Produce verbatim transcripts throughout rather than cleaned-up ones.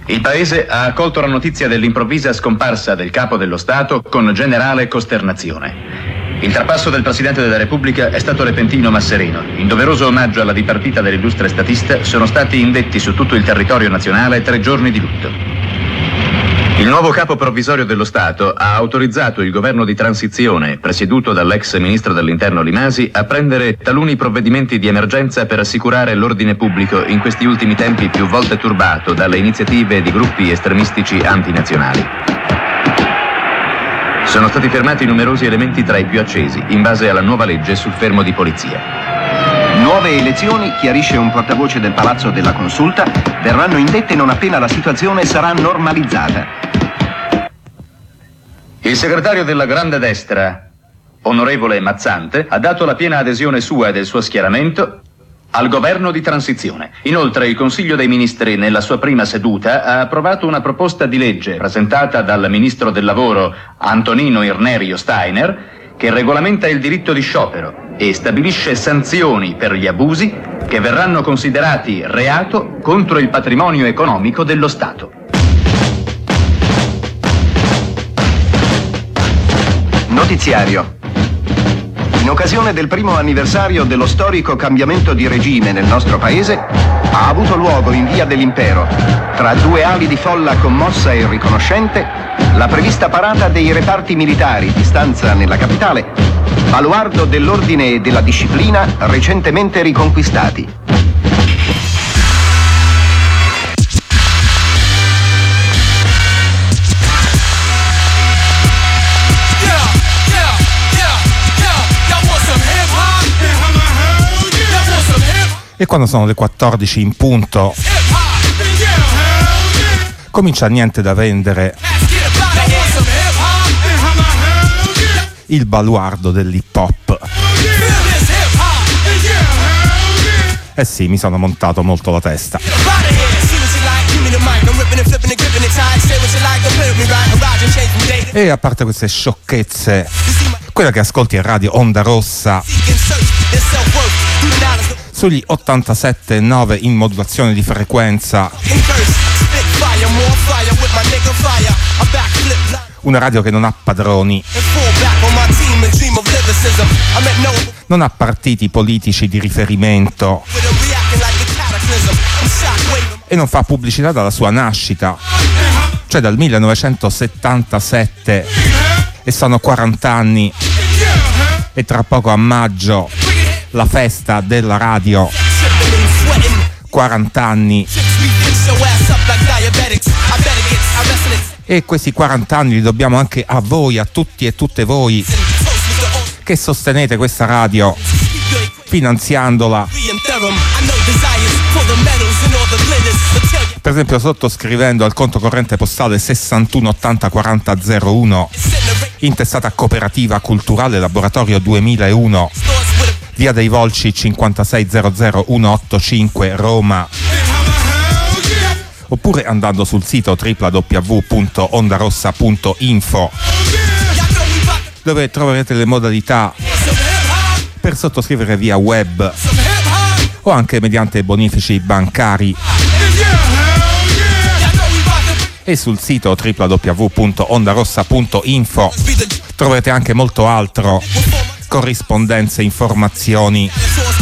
Il paese ha accolto la notizia dell'improvvisa scomparsa del capo dello Stato con generale costernazione. Il trapasso del Presidente della Repubblica è stato repentino ma sereno. In doveroso omaggio alla dipartita dell'illustre statista sono stati indetti su tutto il territorio nazionale tre giorni di lutto. Il nuovo capo provvisorio dello Stato ha autorizzato il governo di transizione, presieduto dall'ex ministro dell'Interno Limasi, a prendere taluni provvedimenti di emergenza per assicurare l'ordine pubblico in questi ultimi tempi più volte turbato dalle iniziative di gruppi estremistici antinazionali. Sono stati fermati numerosi elementi tra i più accesi, in base alla nuova legge sul fermo di polizia. Nuove elezioni, chiarisce un portavoce del Palazzo della Consulta, verranno indette non appena la situazione sarà normalizzata. Il segretario della Grande Destra, onorevole Mazzante, ha dato la piena adesione sua e del suo schieramento al governo di transizione. Inoltre il Consiglio dei Ministri nella sua prima seduta ha approvato una proposta di legge presentata dal Ministro del Lavoro Antonino Irnerio Steiner che regolamenta il diritto di sciopero e stabilisce sanzioni per gli abusi che verranno considerati reato contro il patrimonio economico dello Stato. Notiziario. In occasione del primo anniversario dello storico cambiamento di regime nel nostro paese, ha avuto luogo in Via dell'Impero, tra due ali di folla commossa e riconoscente, la prevista parata dei reparti militari di stanza nella capitale, baluardo dell'ordine e della disciplina recentemente riconquistati. E quando sono le quattordici in punto comincia niente da vendere il baluardo dell'hip hop. Eh sì, mi sono montato molto la testa. E a parte queste sciocchezze, quella che ascolti in radio Onda Rossa sugli ottantasette virgola nove in modulazione di frequenza, una radio che non ha padroni, non ha partiti politici di riferimento e non fa pubblicità dalla sua nascita, cioè dal millenovecentosettantasette, e sono quaranta anni e tra poco a maggio la festa della radio, quaranta anni, e questi quaranta anni li dobbiamo anche a voi, a tutti e tutte voi che sostenete questa radio finanziandola, per esempio sottoscrivendo al conto corrente postale sessantuno ottanta quaranta zero uno, intestata Cooperativa Culturale Laboratorio duemilauno, Via dei Volci cinquantasei zero zero centoottantacinque Roma, oppure andando sul sito w w w punto ondarossa punto info, dove troverete le modalità per sottoscrivere via web o anche mediante bonifici bancari, e sul sito w w w punto ondarossa punto info troverete anche molto altro: corrispondenze, informazioni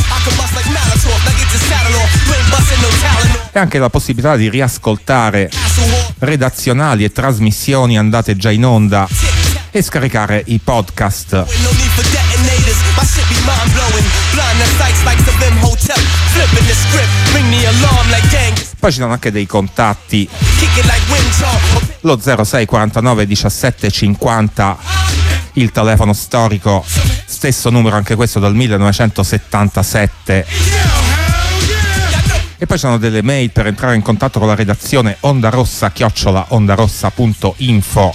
e anche la possibilità di riascoltare redazionali e trasmissioni andate già in onda e scaricare i podcast. Poi ci sono anche dei contatti: lo zero sei quarantanove diciassette cinquanta, il telefono storico, stesso numero anche questo dal millenovecentosettantasette. E poi ci sono delle mail per entrare in contatto con la redazione: ondarossa chiocciola ondarossa punto info,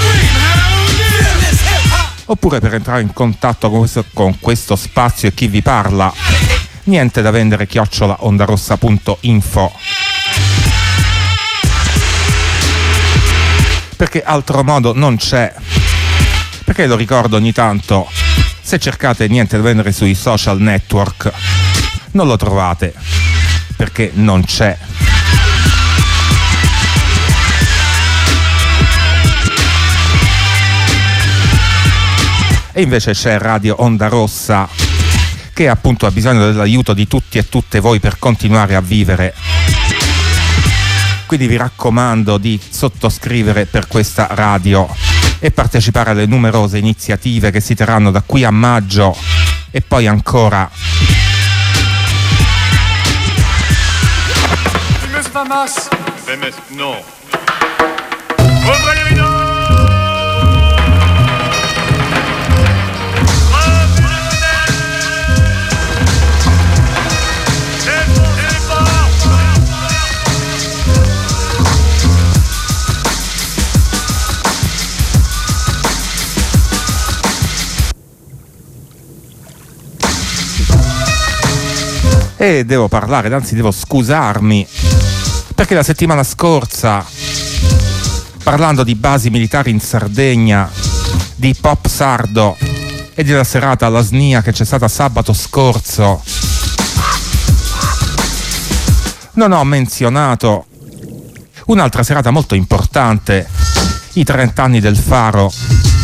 oppure per entrare in contatto con questo, con questo spazio e chi vi parla, niente da vendere chiocciola ondarossa punto info, perché altro modo non c'è. Perché lo ricordo ogni tanto, se cercate niente da vendere sui social network non lo trovate, perché non c'è. E invece c'è Radio Onda Rossa, che appunto ha bisogno dell'aiuto di tutti e tutte voi per continuare a vivere. Quindi vi raccomando di sottoscrivere per questa radio e partecipare alle numerose iniziative che si terranno da qui a maggio e poi ancora. E devo parlare, anzi devo scusarmi, perché la settimana scorsa, parlando di basi militari in Sardegna, di pop sardo e della serata alla S N I A che c'è stata sabato scorso, non ho menzionato un'altra serata molto importante, i trent'anni del Faro.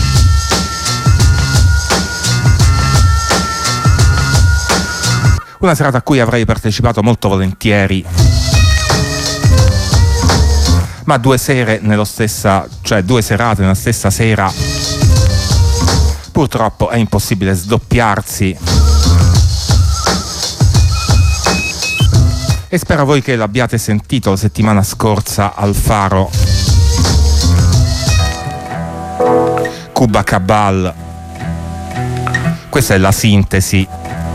Una serata a cui avrei partecipato molto volentieri, ma due sere nello stessa, cioè due serate nella stessa sera, purtroppo è impossibile sdoppiarsi. E spero voi che l'abbiate sentito la settimana scorsa al Faro. Cuba Cabal. Questa è la sintesi.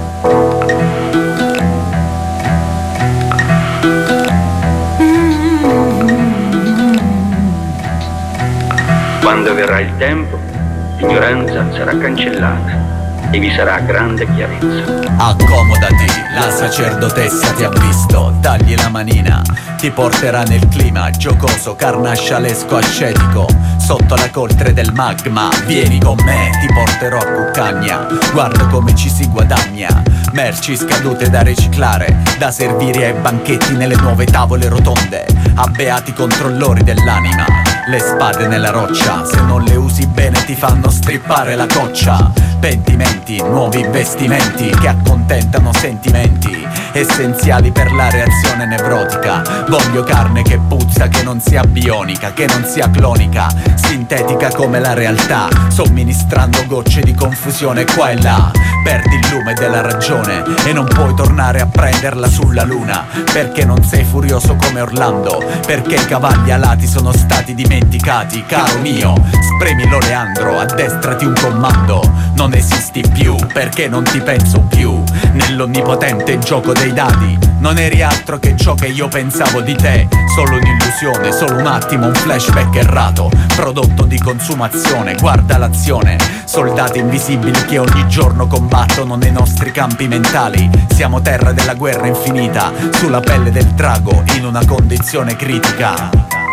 Quando verrà il tempo, l'ignoranza sarà cancellata e vi sarà grande chiarezza. Accomodati, la sacerdotessa ti ha visto, tagli la manina, ti porterà nel clima giocoso, carnascialesco, ascetico, sotto la coltre del magma. Vieni con me, ti porterò a Cuccagna, guarda come ci si guadagna. Merci scadute da riciclare, da servire ai banchetti nelle nuove tavole rotonde, a beati controllori dell'anima. Le spade nella roccia, se non le usi bene ti fanno strippare la coccia. Pentimenti, nuovi vestimenti che accontentano sentimenti essenziali per la reazione nevrotica. Voglio carne che puzza, che non sia bionica, che non sia clonica, sintetica come la realtà, somministrando gocce di confusione qua e là. Perdi il lume della ragione e non puoi tornare a prenderla sulla luna, perché non sei furioso come Orlando, perché i cavalli alati sono stati dimenticati. Caro mio, spremi l'oleandro, addestrati un comando. Non esisti più, perché non ti penso più. Nell'onnipotente gioco dei dadi non eri altro che ciò che io pensavo di te. Solo un'illusione, solo un attimo, un flashback errato, prodotto di consumazione. Guarda l'azione, soldati invisibili che ogni giorno combattono nei nostri campi mentali. Siamo terra della guerra infinita, sulla pelle del drago, in una condizione critica.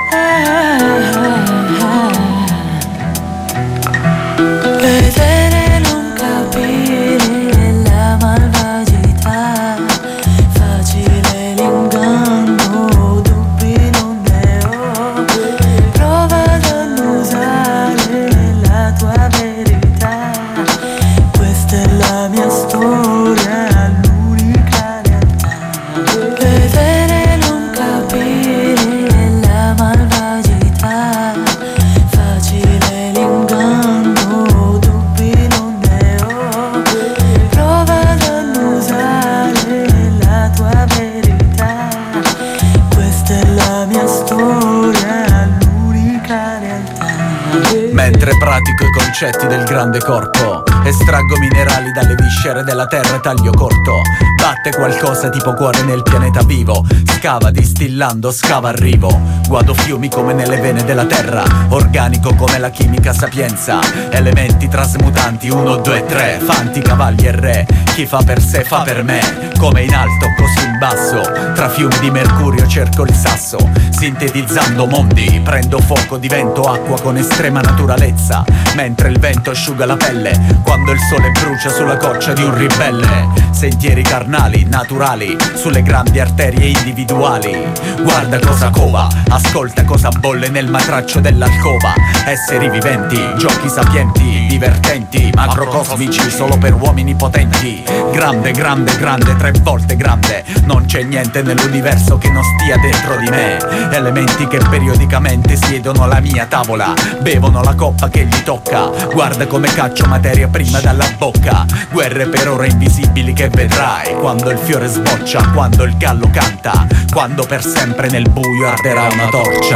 Vedere, non capire la malvagità, facile l'inganno, dubbi non ne ho. Prova ad annusare la tua verità, questa è la mia storia, l'unica realtà. Vedere, non capire la malvagità, facile l'inganno, dubbi non ne ho. Prova ad annusare la tua verità, questa è la mia storia, l'unica realtà. Mentre pratico i concetti del grande corpo, estraggo minerali dalle viscere della terra e taglio corto. Batte qualcosa tipo cuore nel pianeta vivo, scava distillando, scava arrivo. Guado fiumi come nelle vene della terra, organico come la chimica sapienza. Elementi trasmutanti, uno, due, tre, fanti, cavalli e re. Chi fa per sé fa per me, come in alto così in basso. Tra fiumi di mercurio cerco il sasso, sintetizzando mondi. Prendo fuoco, divento acqua con estrema naturalezza, mentre il vento asciuga la pelle. Quando quando il sole brucia sulla goccia di un ribelle. Sentieri carnali, naturali, sulle grandi arterie individuali. Guarda cosa cova, ascolta cosa bolle nel matraccio dell'alcova. Esseri viventi, giochi sapienti, divertenti, macrocosmici solo per uomini potenti. Grande, grande, grande, tre volte grande. Non c'è niente nell'universo che non stia dentro di me. Elementi che periodicamente siedono alla mia tavola, bevono la coppa che gli tocca. Guarda come caccio materia prima dalla bocca. Guerre per ora invisibili che vedrai quando il fiore sboccia, quando il gallo canta, quando per sempre nel buio arderà una torcia.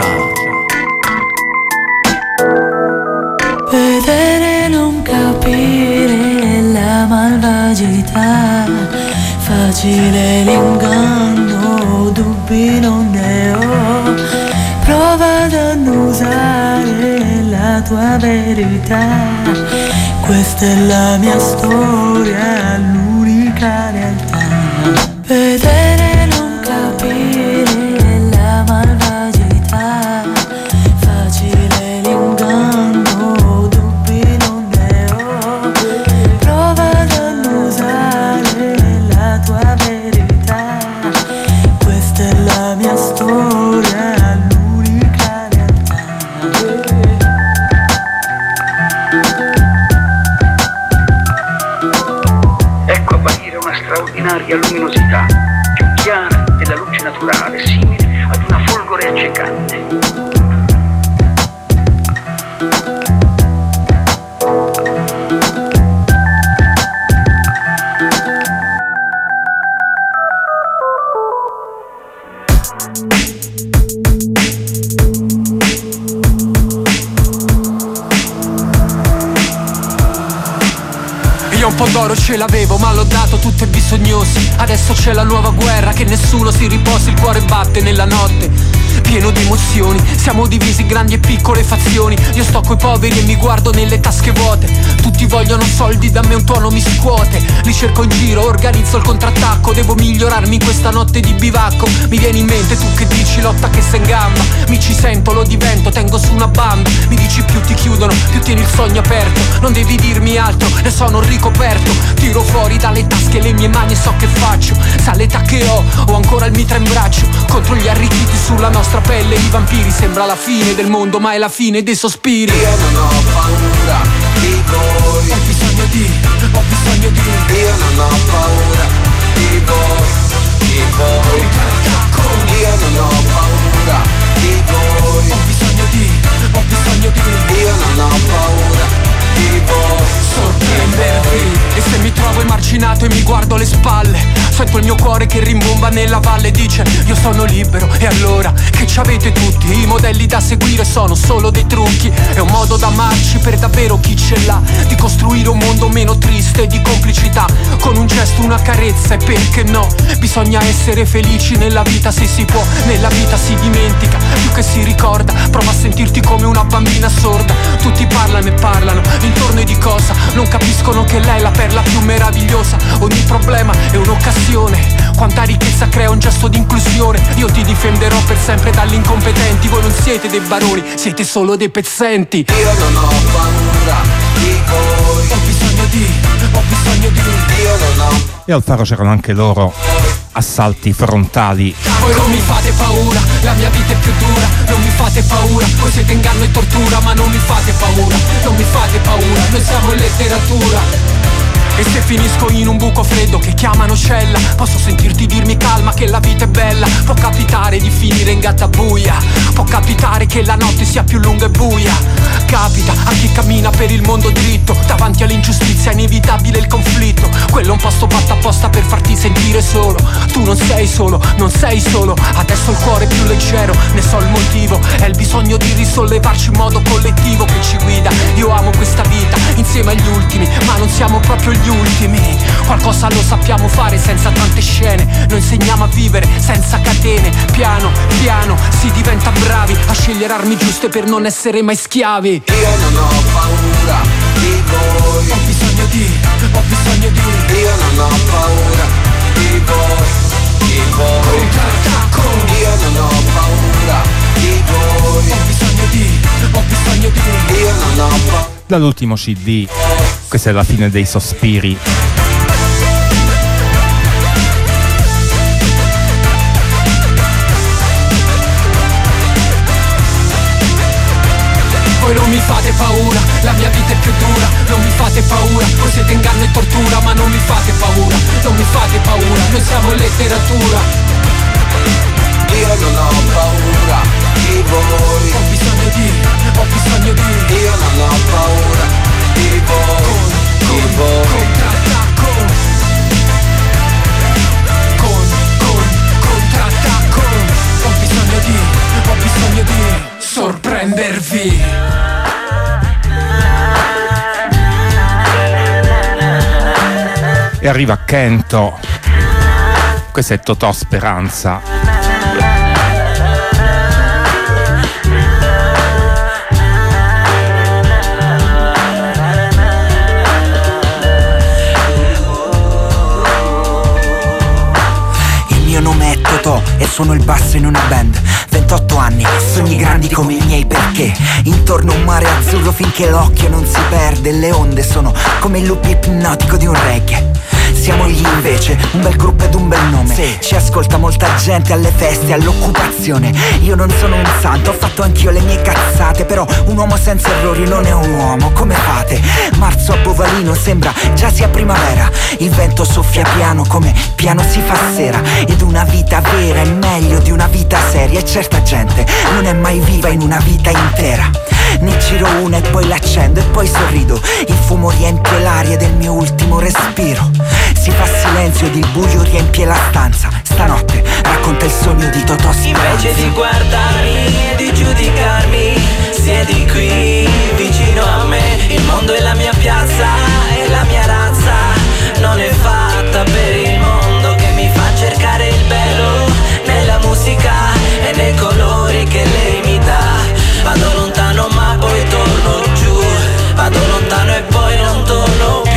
Vedere non capire la malvagità, facile l'inganno, dubbi non ne ho. Prova ad annusare la tua verità. Questa è la mia storia, l'unica realtà. Vedere non capire la malvagità, facile l'inganno, dubbi non ne ho. Prova ad annusare la tua verità. Questa è la mia storia, l'unica realtà. Ecco apparire una straordinaria luminosità, più chiara della luce naturale, simile ad una folgore accecante. Io un po' d'oro ce l'avevo ma l'ho dato tutto ai bisognosi. Adesso c'è la nuova guerra, che nessuno si riposi, il cuore batte nella notte pieno di emozioni. Siamo divisi grandi e piccole fazioni. Io sto coi poveri e mi guardo nelle tasche vuote. Tutti vogliono soldi, da me un tuono mi scuote. Li cerco in giro, organizzo il contrattacco. Devo migliorarmi in questa notte di bivacco. Mi viene in mente tu che dici lotta che sei in gamba. Mi ci sento, lo divento, tengo su una banda. Mi dici più ti chiudono, più tieni il sogno aperto. Non devi dirmi altro, ne sono ricoperto. Tiro fuori dalle tasche le mie mani e so che faccio. Sa l'età che ho, ho ancora il mitra in braccio. Contro gli arricchiti sulla nostra pelle i vampiri. Sembra la fine del mondo ma è la fine dei sospiri. Io non ho paura di voi. Ho bisogno di, ho bisogno di. Io non ho paura di voi, di voi. Io non ho paura di voi. Ho bisogno di, ho bisogno di. Io non ho paura di voi. Sorprendervi. E se mi trovo emarginato e mi guardo le spalle, sento il mio cuore che rimbomba nella valle. Dice io sono libero. E allora che ci avete tutti? I modelli da seguire sono solo dei trucchi. È un modo da amarci per davvero chi ce l'ha, di costruire un mondo meno triste, di complicità. Con un gesto, una carezza e perché no? Bisogna essere felici nella vita se si può. Nella vita si dimentica più che si ricorda. Prova a sentirti come una bambina sorda. Tutti parlano e parlano intorno e di cosa non capiscono che lei è la perla più meravigliosa. Ogni problema è un'occasione. Quanta ricchezza crea un gesto di inclusione. Io ti difenderò per sempre dagli incompetenti. Voi non siete dei baroni, siete solo dei pezzenti. Io non ho paura di voi. Ho bisogno di, ho bisogno di. Io non ho. E al Faro c'erano anche loro assalti frontali. Voi non mi fate paura, la mia vita è più dura. Non mi fate paura, voi siete inganno e tortura. Ma non mi fate paura, non mi fate paura. Noi siamo in letteratura. E se finisco in un buco freddo che chiamano cella, posso sentirti dirmi calma che la vita è bella. Può capitare di finire in gattabuia, può capitare che la notte sia più lunga e buia. Capita a chi cammina per il mondo dritto. Davanti all'ingiustizia è inevitabile il conflitto. Quello è un posto fatto apposta per farti sentire solo. Tu non sei solo, non sei solo. Adesso il cuore è più leggero, ne so il motivo. È il bisogno di risollevarci in modo collettivo che ci guida. Io amo questa vita insieme agli ultimi, ma non siamo proprio gli ultimi. Qualcosa lo sappiamo fare senza tante scene. Noi insegniamo a vivere senza catene. Piano, piano si diventa bravi a scegliere armi giuste per non essere mai schiavi. Io non ho paura di voi. Ho bisogno di, ho bisogno di. Io non ho paura di voi, di voi. Io non ho paura di voi. Ho bisogno di, ho bisogno di. Io non ho paura. Dall'ultimo C D Questa è la fine dei sospiri. Voi non mi fate paura, la mia vita è più dura. Non mi fate paura, voi siete inganno e tortura. Ma non mi fate paura, non mi fate paura. Noi siamo letteratura. Io non ho paura di voi. Ho bisogno di, ho bisogno di. Io non ho paura di voi. Con, di con, voi. contrattacco. Con, con, contrattacco. Ho bisogno di, ho bisogno di sorprendervi. E arriva Kento. Questo è Totò Speranza. Il mio nome è Totò e suono il basso in una band. ventotto anni, sogni grandi come i miei perché intorno un mare azzurro finché l'occhio non si perde. Le onde sono come il loop ipnotico di un reggae. Siamo gli invece, un bel gruppo ed un bel nome. Sì. Ci ascolta molta gente alle feste, all'occupazione. Io non sono un santo, ho fatto anch'io le mie cazzate. Però un uomo senza errori non è un uomo, come fate? Marzo a Bovalino sembra già sia primavera. Il vento soffia piano come piano si fa sera. Ed una vita vera è meglio di una vita seria. E certa gente non è mai viva in una vita intera. Ne giro una e poi l'accendo e poi sorrido. Il fumo riempie l'aria del mio ultimo respiro. Si fa silenzio ed il buio riempie la stanza. Stanotte racconta il sogno di Totò Speranza. Invece di guardarmi e di giudicarmi, siedi qui vicino a me. Il mondo è la mia piazza e la mia razza non è fatta per il mondo che mi fa cercare il bello nella musica e nei colori che lei mi dà. Vado lontano ma poi torno giù. Vado lontano e poi non torno più.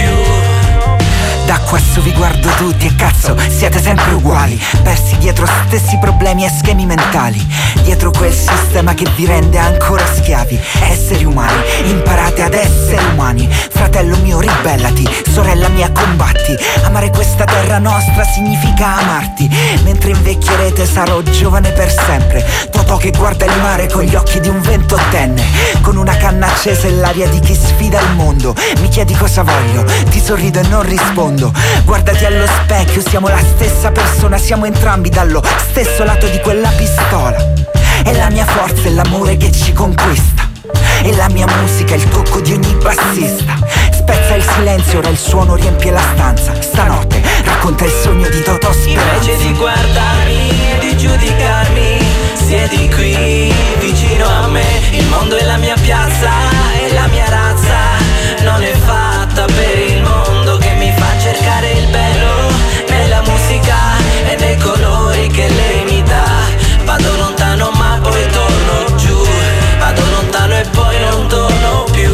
Da quasso vi guardo tutti e cazzo, siete sempre uguali, persi dietro stessi problemi e schemi mentali. Dietro quel sistema che vi rende ancora schiavi. Esseri umani, imparate ad essere umani. Fratello mio ribellati, sorella mia combatti. Amare questa terra nostra significa amarti. Mentre invecchierete sarò giovane per sempre. Totò che guarda il mare con gli occhi di un ventottenne. Con una canna accesa e l'aria di chi sfida il mondo. Mi chiedi cosa voglio, ti sorrido e non rispondo. Guardati allo specchio, siamo la stessa persona. Siamo entrambi dallo stesso lato di quella pistola. E la mia forza è l'amore che ci conquista. E la mia musica è il tocco di ogni bassista. Spezza il silenzio, ora il suono riempie la stanza. Stanotte racconta il sogno di Totò Speranza. Invece di guardarmi e di giudicarmi, siedi qui vicino a me. Il mondo è la mia piazza e la mia razza non è fatta per il mondo che mi fa cercare il bello nella musica e nei colori che lei mi dà. Vado lontano ma poi torno giù. Vado lontano e poi non torno più.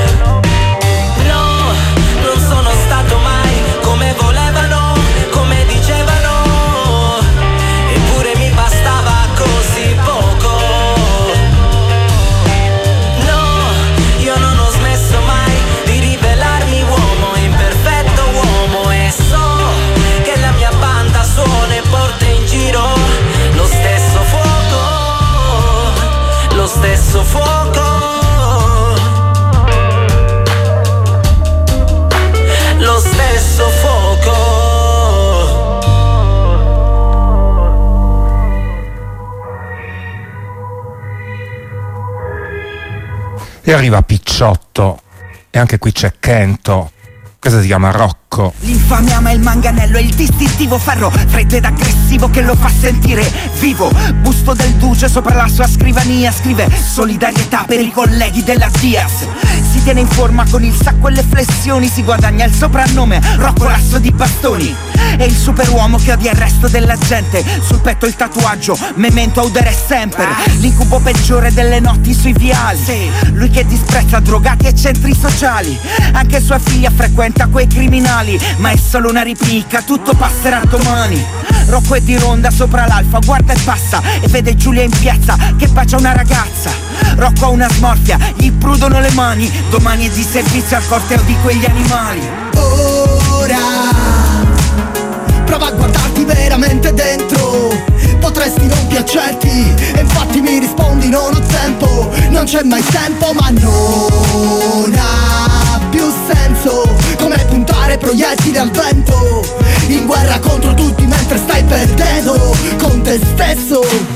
No, non sono stato mai come volevano, come dicevano. Eppure mi bastava così poco. No, io non ho smesso mai di rivelarmi uomo, imperfetto uomo. E so che la mia banda suona e porta in giro lo stesso fuoco, lo stesso fuoco, lo stesso fuoco. E arriva Picciotto. E anche qui c'è Kento. Questa si chiama Rocco. L'infame ama il manganello e il distintivo ferro freddo ed aggressivo che lo fa sentire vivo. Busto del duce sopra la sua scrivania scrive solidarietà per i colleghi della Diaz. Si tiene in forma con il sacco e le flessioni, si guadagna il soprannome Rocco Lasso di Bastoni. È il superuomo che odia il resto della gente. Sul petto il tatuaggio Memento audere sempre. L'incubo peggiore delle notti sui viali. Lui che disprezza drogati e centri sociali. Anche sua figlia frequenta quei criminali, ma è solo una ripicca, tutto passerà domani. Rocco è di Ronda sopra l'Alfa, guarda e passa e vede Giulia in piazza che bacia una ragazza. Rocco ha una smorfia, gli prudono le mani, domani è di servizio al corteo di quegli animali. Ora prova a guardarti veramente dentro, potresti non piacerti e infatti mi rispondi non ho tempo. Non c'è mai tempo ma non ha più senso, come puntare proiettili al vento, in guerra contro tutti mentre stai perdendo con te stesso.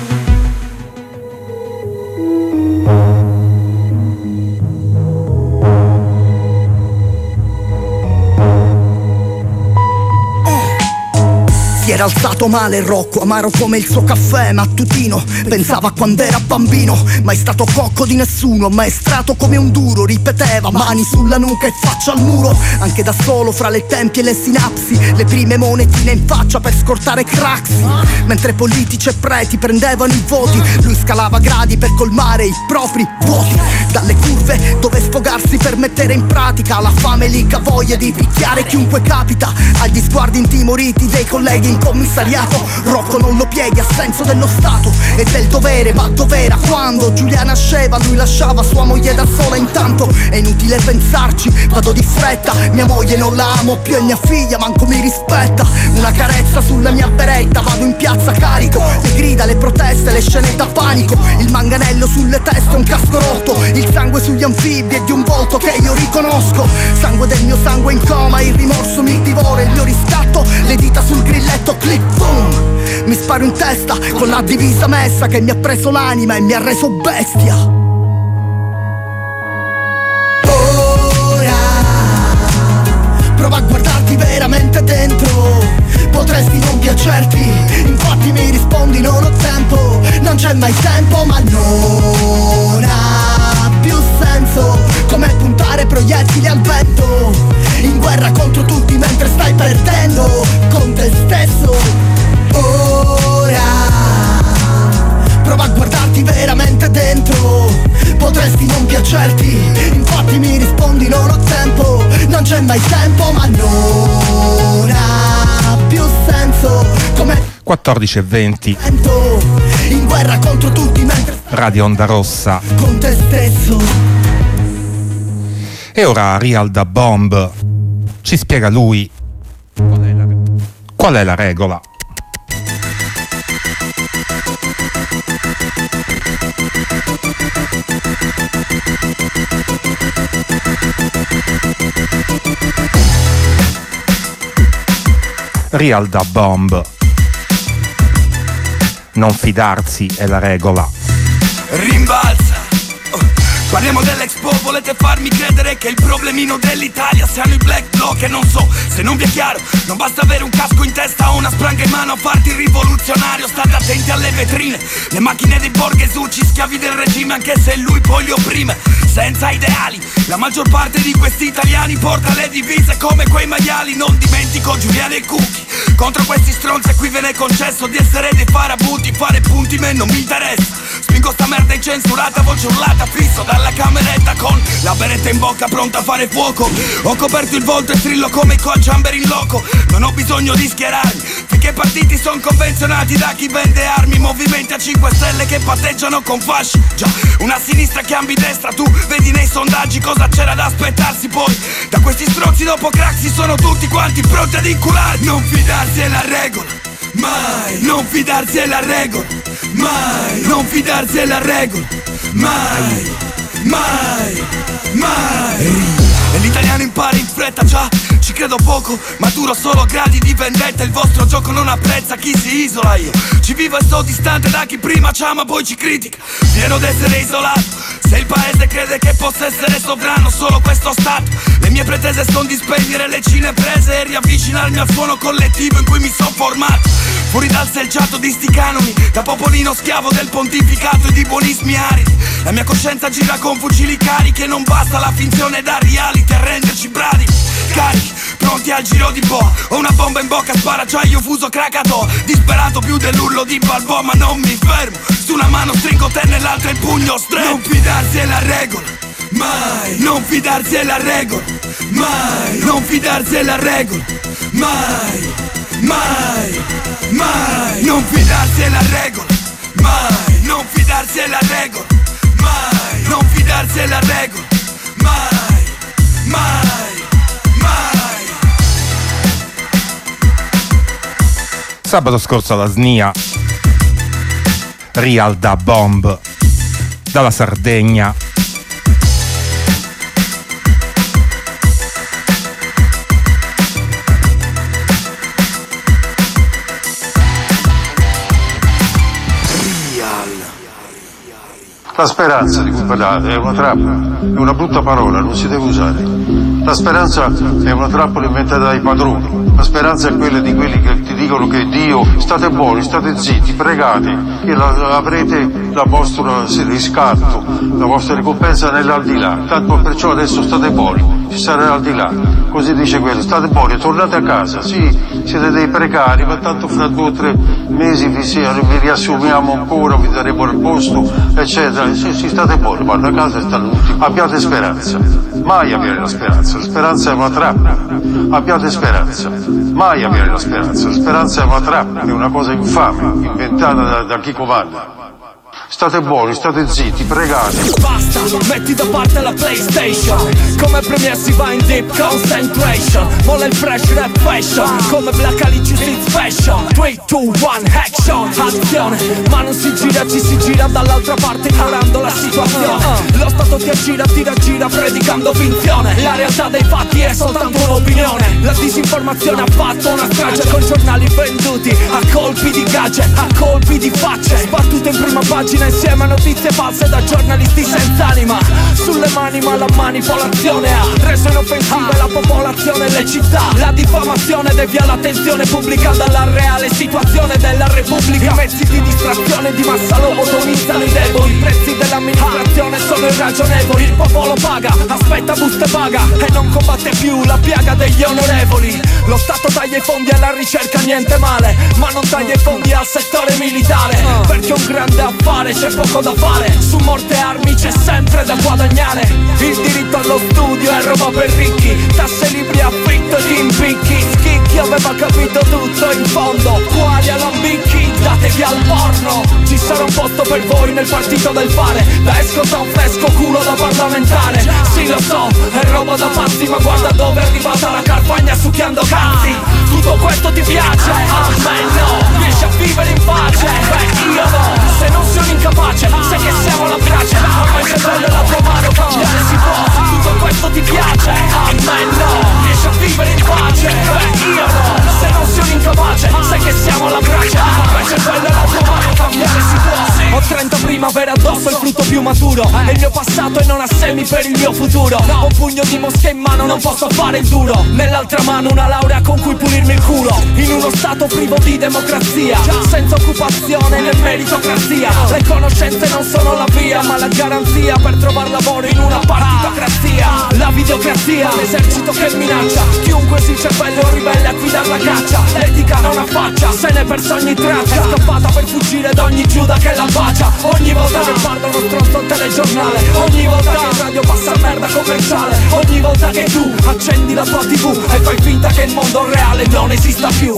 Si era alzato male Rocco, amaro come il suo caffè mattutino. Pensava quando era bambino, mai stato cocco di nessuno, maestrato come un duro. Ripeteva, mani sulla nuca e faccia al muro. Anche da solo fra le tempie e le sinapsi, le prime monetine in faccia per scortare Craxi. Mentre politici e preti prendevano i voti, lui scalava gradi per colmare i propri vuoti. Dalle curve dove sfogarsi per mettere in pratica la fame lì che ha voglia di picchiare chiunque capita. Agli sguardi intimoriti dei colleghi in commissariato, Rocco non lo pieghi a senso dello Stato e del dovere, ma dov'era quando Giulia nasceva? Lui lasciava sua moglie da sola intanto. È inutile pensarci, vado di fretta, mia moglie non la amo più e mia figlia manco mi rispetta. Una carezza sulla mia beretta, vado in piazza carico, le grida, le proteste, le scene da panico. Il manganello sulle teste, un casco rotto, il sangue sugli anfibi e di un volto che io riconosco. Sangue del mio sangue in coma, il rimorso mi divora, il mio riscatto, le dita sul grilletto, clic boom. Mi sparo in testa con la divisa messa che mi ha preso l'anima e mi ha reso bestia. Ora prova a guardarti veramente dentro, potresti non piacerti, infatti mi rispondi non ho tempo. Non c'è mai tempo ma non ha più senso, come puntare proiettili al vento, in guerra contro tutti mentre stai perdendo con te stesso. Ora prova a guardarti veramente dentro, potresti non piacerti, infatti mi rispondi non ho tempo. Non c'è mai tempo ma non ha più senso, come quattordici e venti in guerra contro tutti mentre Radio Onda Rossa con te stesso. E ora Real da Bomb ci spiega lui qual è la, qual è la regola. Real da Bomb. Non fidarsi è la regola. Rimbalza. Parliamo dell'Expo, volete farmi credere che il problemino dell'Italia siano i black bloc e non so se non vi è chiaro. Non basta avere un casco in testa o una spranga in mano a farti il rivoluzionario. State attenti alle vetrine, le macchine dei borghesucci, schiavi del regime anche se lui poi li opprime. Senza ideali, la maggior parte di questi italiani porta le divise come quei maiali. Non dimentico Giuliano e Cucchi, contro questi stronzi qui ve ne è concesso di essere dei farabutti. Fare punti me non mi interessa, spingo sta merda incensurata, voce urlata, fisso dalla cameretta con la beretta in bocca pronta a fare fuoco. Ho coperto il volto e strillo come i coach Amber in loco. Non ho bisogno di schierarmi, finché i partiti sono convenzionati da chi vende armi. Movimenti a cinque stelle che patteggiano con fasci. Già, una sinistra che ambidestra, tu vedi nei sondaggi cosa c'era da aspettarsi poi. Da questi stronzi dopo Craxi sono tutti quanti pronti ad inculare. Non fidarsi è la regola, mai. Non fidarsi è la regola, mai. Non fidarsi è la regola, mai. Mai, mai. E l'italiano impara in fretta, già, ci credo poco, maturo solo gradi di vendetta. Il vostro gioco non apprezza chi si isola. Io ci vivo e sto distante da chi prima ci ama poi ci critica, fiero d'essere isolato. Se il paese crede che possa essere sovrano solo questo stato, le mie pretese sono di spegnere le cineprese e riavvicinarmi al suono collettivo in cui mi son formato. Fuori dal selciato di sti canoni, da popolino schiavo del pontificato e di buonismi aridi. La mia coscienza gira con fucili carichi e non basta la finzione da reality a renderci bradi. Carichi, pronti al giro di boa, ho una bomba in bocca, sparacciaio fuso Krakatoa. Disperato più dell'urlo di Balboa ma non mi fermo, su una mano stringo te nell'altra il pugno stretto. Non fidarsi è la regola, mai. Non fidarsi è la regola, mai. Non fidarsi è la regola, mai. Mai, mai. questa è la regola. Mai, mai, mai. Sabato scorso alla S N I A, Real da Bomb, dalla Sardegna. La speranza di cui parlate è una trappola, è una brutta parola, non si deve usare. La speranza è una trappola inventata dai padroni. La speranza è quella di quelli che ti dicono che Dio, state buoni, state zitti, pregate, che la, avrete il vostro riscatto, la vostra ricompensa nell'aldilà. Tanto perciò adesso state buoni, ci sarà l'aldilà. Così dice quello, state buoni, tornate a casa. Sì, siete dei precari, ma tanto fra due o tre mesi vi, si, vi riassumiamo ancora, vi daremo il posto, eccetera. Sì, sì, state buoni, guarda a casa e stanno tutti. Abbiate speranza, mai avere la speranza, la speranza è una trappola. Abbiate speranza, mai avere la speranza, la speranza è una trappola, è una cosa infame, inventata da, da chi comanda. State buoni, state zitti, pregate. Basta, metti da parte la PlayStation. Come Premier si va in deep concentration. Molla il fresh rap fashion. Come Black Alice Street Fashion. tre, due, uno, action, azione. Ma non si gira, ci si gira dall'altra parte ignorando la situazione. Lo Stato ti aggira, ti raggira predicando finzione. La realtà dei fatti è soltanto un'opinione. La disinformazione ha fatto una strage con giornali venduti a colpi di gadget, a colpi di facce sbattute in prima pagina insieme a notizie false da giornalisti senza anima. Sulle mani ma la manipolazione ha reso inoffensive la popolazione e le città. La diffamazione devia l'attenzione pubblica dalla reale situazione della Repubblica. I mezzi di distrazione di massa lobotomizzano i deboli. I prezzi dell'amministrazione sono irragionevoli. Il popolo paga, aspetta buste paga e non combatte più la piaga degli onorevoli. Lo Stato taglia i fondi alla ricerca, niente male, ma non taglia i fondi al settore militare, perché un grande affare c'è poco da fare. Su morte e armi c'è sempre da guadagnare. Il diritto allo studio è roba per ricchi. Tasse, libri, affitto ed impicchi. Schicchi aveva capito tutto in fondo. Quali alambicchi, datevi al porno. Ci sarà un posto per voi nel partito del fare. Da escota un fresco culo da parlamentare. Sì lo so, è roba da pazzi, ma guarda dove è arrivata la Carfagna succhiando cazzi. Tutto questo ti piace? A me no. Riesci a vivere in pace? Beh io no. Se non sono incapace, sai che siamo la brace. Ormai c'è bello la tua mano, cambiare si può. Tutto questo ti piace? A me no. Riesci a vivere in pace? Beh io no. Se non sono incapace, sai che siamo la brace. Ormai c'è bello la tua mano, cambiare si può. Ho trenta primavere addosso, il frutto più maturo. È il mio passato e non ha semi per il mio futuro. Ho un pugno di mosche in mano, non posso fare il duro. Nell'altra mano una laurea con cui pulirmi il culo. In uno stato privo di democrazia, senza occupazione né meritocrazia. Le conoscenze non sono la via, ma la garanzia per trovare lavoro in una partitocrazia. La videocrazia, l'esercito che minaccia chiunque si il cervello ribelle a guidare la caccia. L'etica non ha faccia, se ne persa ogni traccia. È scappata per fuggire da ogni Giuda che la bacia. Ogni volta che parla uno stronzo al telegiornale, ogni volta che in radio passa merda commerciale, ogni volta che tu accendi la tua tivù e fai finta che il mondo reale non esista più.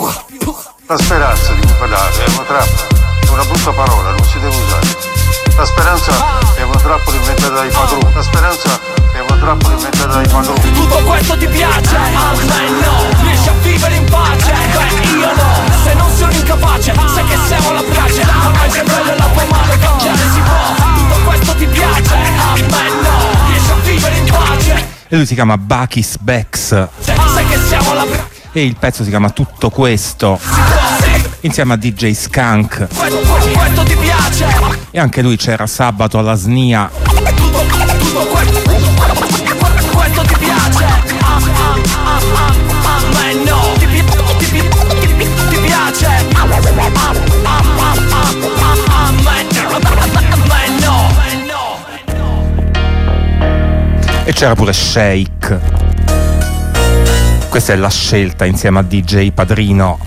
La speranza di cui parlate è una trappola, è una brutta parola, non si deve usare. La speranza è una trappola inventata dai padroni. La speranza è una trappola inventata dai padroni. Tutto questo ti piace? A me no. Riesci a vivere in pace? Beh io no. Se non sono incapace, sai che siamo la brace. Ormai c'è bello la tua mano, cambiare si può. Tutto questo ti piace? A me no. Riesci a vivere in pace? E lui si chiama Bakis Bex. Sai che siamo la brace. E il pezzo si chiama Tutto Questo, insieme a D J Skunk. Questo, questo ti piace? E anche lui c'era sabato alla S N I A. Tutto, tutto questo, questo ti piace? A, a, a, a, a me no. Ti, ti, ti, ti, ti piace? A, a, a, a, a, a me no. E c'era pure Shake. Questa è La Scelta insieme a D J Padrino.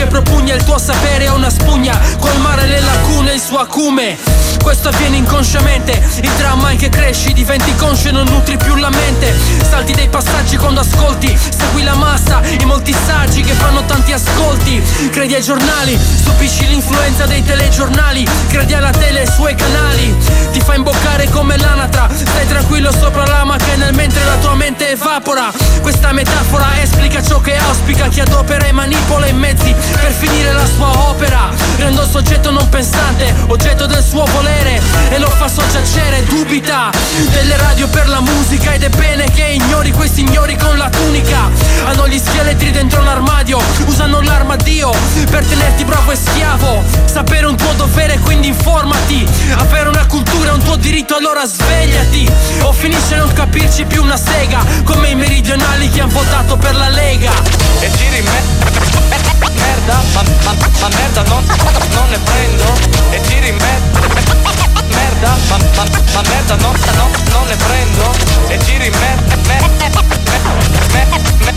propugna il tuo sapere è una spugna, colmare le lacune il suo acume. Questo avviene inconsciamente, il dramma è che cresci, diventi conscio e non nutri più la mente. Salti dei passaggi quando ascolti, segui la massa, i molti saggi che fanno tanti ascolti. Credi ai giornali, stupisci l'influenza dei telegiornali, credi alla tele e ai suoi canali. Ti fa imboccare come l'anatra, stai tranquillo sopra la macchina mentre la tua mente evapora. Questa metafora esplica ciò che auspica chi adopera e manipola i mezzi per finire la sua opera. Rendo il soggetto non pensante, oggetto del suo volere, e lo fa soggiacere, dubita delle radio per la musica, ed è bene che ignori quei signori con la tunica. Hanno gli scheletri dentro l'armadio, usano l'arma Dio per tenerti bravo e schiavo. Sapere un tuo dovere, quindi informati. Avere una cultura è un tuo diritto, allora svegliati. O finisce a non capirci più una sega, come i meridionali che han votato per la Lega. E giri me merda, ma, ma, ma merda non, non ne prendo. E giri me merda, ma, ma, ma merda no, no, non ne prendo. E giri me, me, me, me, me,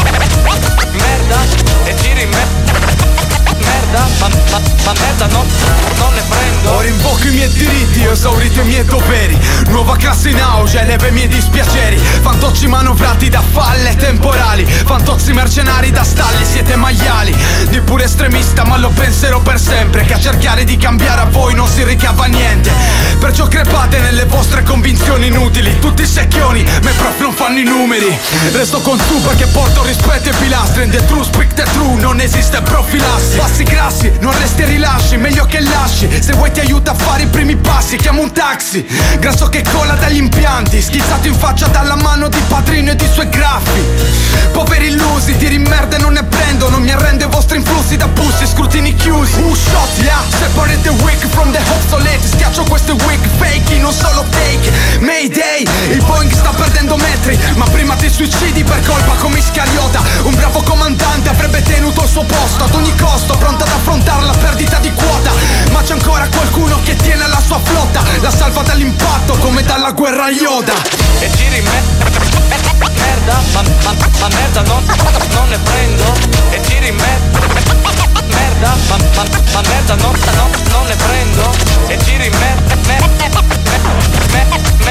merda. E giri me merda, ma, ma, ma merda no, non ne prendo. Ora invoco i miei diritti, ho esaurito i miei doveri. Nuova classe in auge, eleva i miei dispiaceri. Fantocci manovrati da falle temporali, fantozzi mercenari da stalli, siete maiali. Di pure estremista ma lo penserò per sempre, che a cercare di cambiare a voi non si ricava niente. Perciò crepate nelle vostre convinzioni inutili. Tutti secchioni, ma i prof non fanno i numeri. Resto con tu perché porto rispetto ai pilastri. In the true speak the true, non esiste profilassi. Passi grassi, non resti e rilasci, meglio che lasci. Se vuoi ti aiuta a fare i primi passi, chiamo un taxi. Grasso che cola dagli impianti, schizzato in faccia dalla mano di padrino e di suoi graffi. Poveri illusi, tiri in merda e non ne prendo. Non mi arrendo ai vostri influssi da pussi, scrutini chiusi. Who shot ya? Separate the weak from the obsolete. Schiaccio queste wig fake, non solo take. Mayday, il Boeing sta perdendo metri, ma prima ti suicidi per colpa come Iscariota. Un bravo comandante avrebbe tenuto il suo posto ad ogni costo, pronto ad affrontare la perdita di quota. Ma c'è ancora qualcuno che tiene la sua flotta, la salva dall'impatto come dalla guerra Yoda. E giri me merda, ma, ma, ma merda non, non ne prendo. E giri me merda, ma, ma, ma merda non, no, non ne prendo. E giri me, me, me, me, me,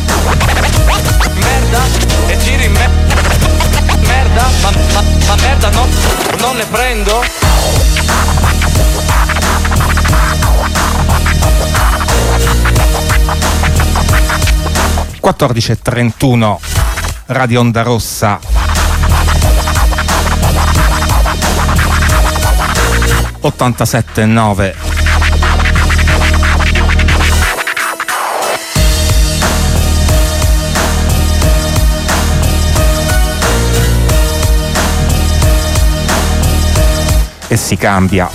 merda. E giri me merda, ma, ma, ma merda no, non ne prendo. quattordici e trentuno, Radio Onda Rossa. ottantasette e nove. E si cambia.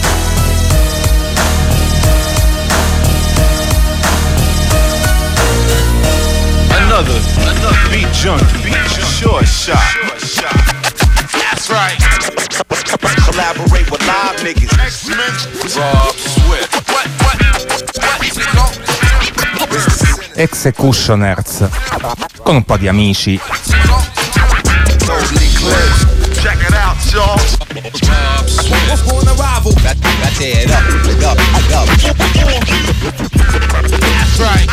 Another, another beat junkie, beat short shot. That's right. Collaborate with live niggas. X-Men, Rob Swift. What, what, what? Executioners, con un po' di amici. Check it out, y'all. Rob Swift. On arrival. That's it. Up, up, up. That's right.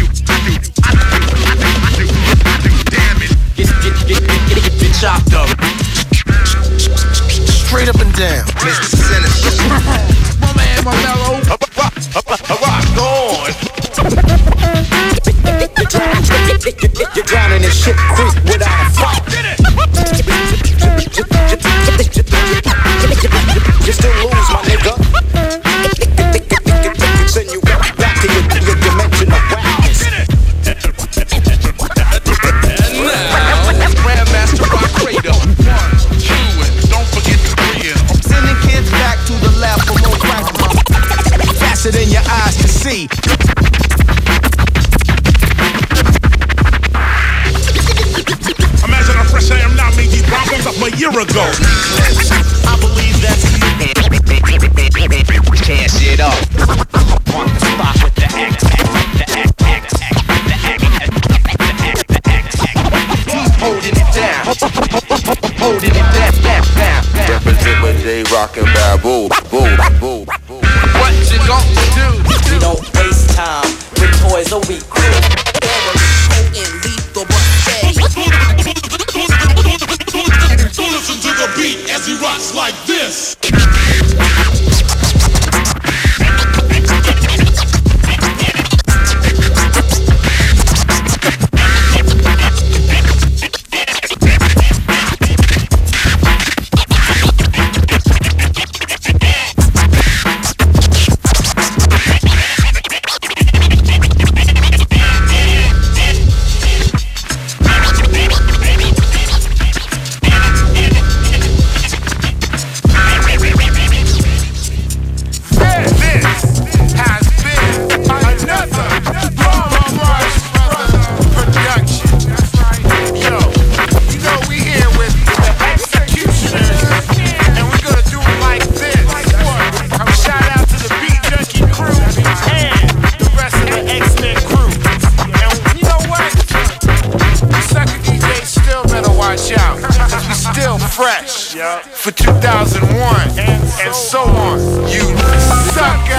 Damn it. Get, get, get, get, get, get chopped up. Straight up and down. Mister Sinister. My man, my mellow. Rock on. You're drowning in shit creek without a fight. You still lose, my nigga. Send you back to your, your dimension of wildness. And now, Grandmaster Rock Raider. One, two, and don't forget the three. I'm sending kids back to the lab for more crack. Faster than your eyes can see. Imagine how fresh I am now, made these problems up a year ago. I believe that's tear shit up. On the spot with the X, the X, the X, the X, the X. He's holding it down, holding it down, down, down. Represent with J Rock and Bad Boy. boo, boo, boo, boo. What you gonna do? We don't waste time with toys or we crew. So listen to the beat as he rocks like this. Fresh for two thousand one and so on. You suckers.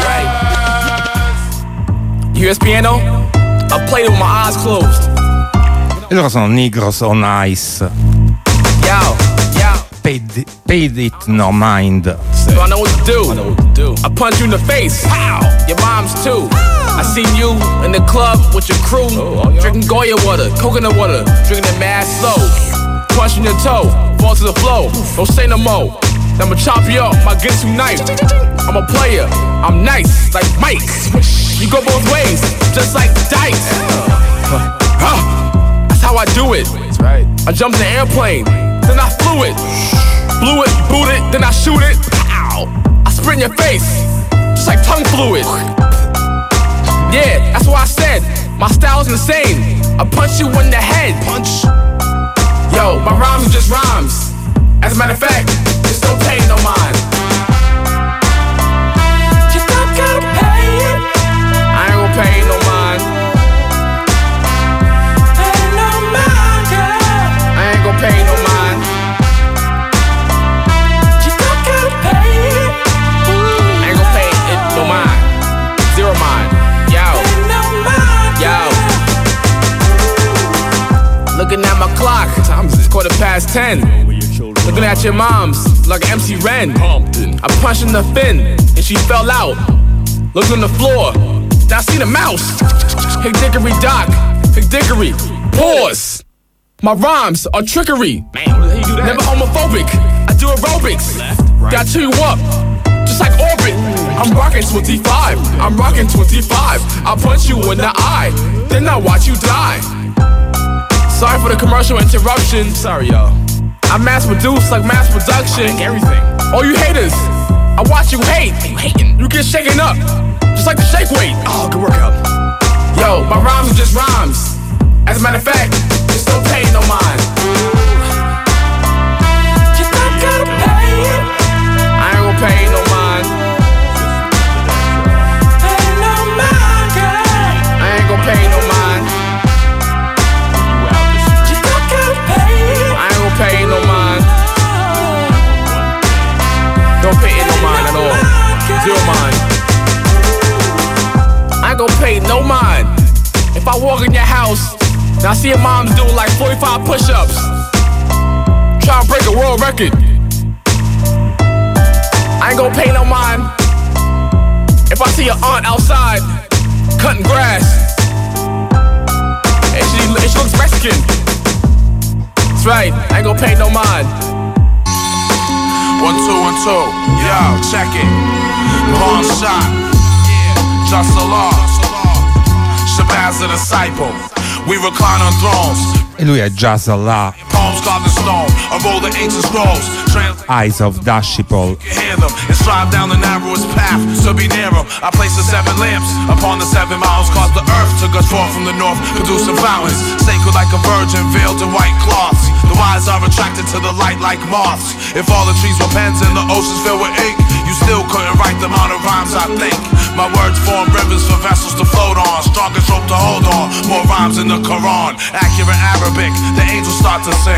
U S piano? I played it with my eyes closed. E loro sono Negros on Ice. Yo, yo. Paid, paid it no mind. So I know what to do. I know what to do. I punch you in the face. Pow. Your mom's too. I seen you in the club with your crew, oh, oh, drinking Goya water, coconut water, drinking it mad slow. Punching your toe, fall to the flow. Don't say no more. I'ma chop you up, my Ginsu knife. I'm a player, I'm nice, like Mike. You go both ways, just like dice. That's how I do it. I jumped in the airplane, then I flew it. Blew it, boot it, then I shoot it. Pow! I spit in your face, just like tongue fluid. Yeah, that's what I said. My style's insane. I punch you in the head. Punch. Yo, my rhymes are just rhymes. As a matter of fact, just don't pay no mind. You don't gotta pay it. I ain't gonna pay no mind. Pay no mind, yeah. I ain't gonna pay no mind. You don't gotta pay it. I ain't gonna pay it no mind. Zero mind. Yo. No mind, yo. Looking at my clock, it's quarter past ten. Looking at your mom's like an M C Ren. I punched in the fin and she fell out. Looked on the floor, now I seen a mouse. Hey Dickory Doc, hey Dickory, pause. My rhymes are trickery. Never homophobic, I do aerobics. Gotta chew you up, just like Orbit. I'm rocking twenty-five, I'm rocking twenty-five. I punch you in the eye, then I watch you die. Sorry for the commercial interruption. Sorry, y'all. I mass produce like mass production. Everything. All you haters, I watch you hate. You hating? You get shaken up, just like the shake weight. Oh, good workout. Yo, my rhymes are just rhymes. As a matter of fact, just don't pay no mind. You don't gotta pay it. I ain't gonna pay no mind. Pay no mind, girl. I ain't gonna pay no mind. Pay no mind. Don't pay no mind at all. Zero mind. I ain't gon' pay no mind. If I walk in your house, and I see your mom's doing like forty-five push-ups, try to break a world record, I ain't gon' pay no mind. If I see your aunt outside cutting grass, and she, and she looks Mexican, right, I ain't gon' pay no mind. One, two, one, two, yo, check it. Pawn shot, just a law. Shabazz the disciple. We recline on thrones. E lui è Jazz Allah. Palms carved in stone. I roll the ancient scrolls. Eyes of Dashipol. Hear them and strive down the narrowest path to be near them. I place the seven lamps upon the seven mountains. Cause the earth took us forth from the north, producing fountains. Sacred like a virgin, veiled in white cloths. The wise are attracted to the light like moths. If all the trees were pens and the oceans filled with ink, you still couldn't write the amount of rhymes I think. My words form rivers for vessels to float on. Strongest rope to hold on. More rhymes in the Quran. Accurate Arabic, the angels start to sing.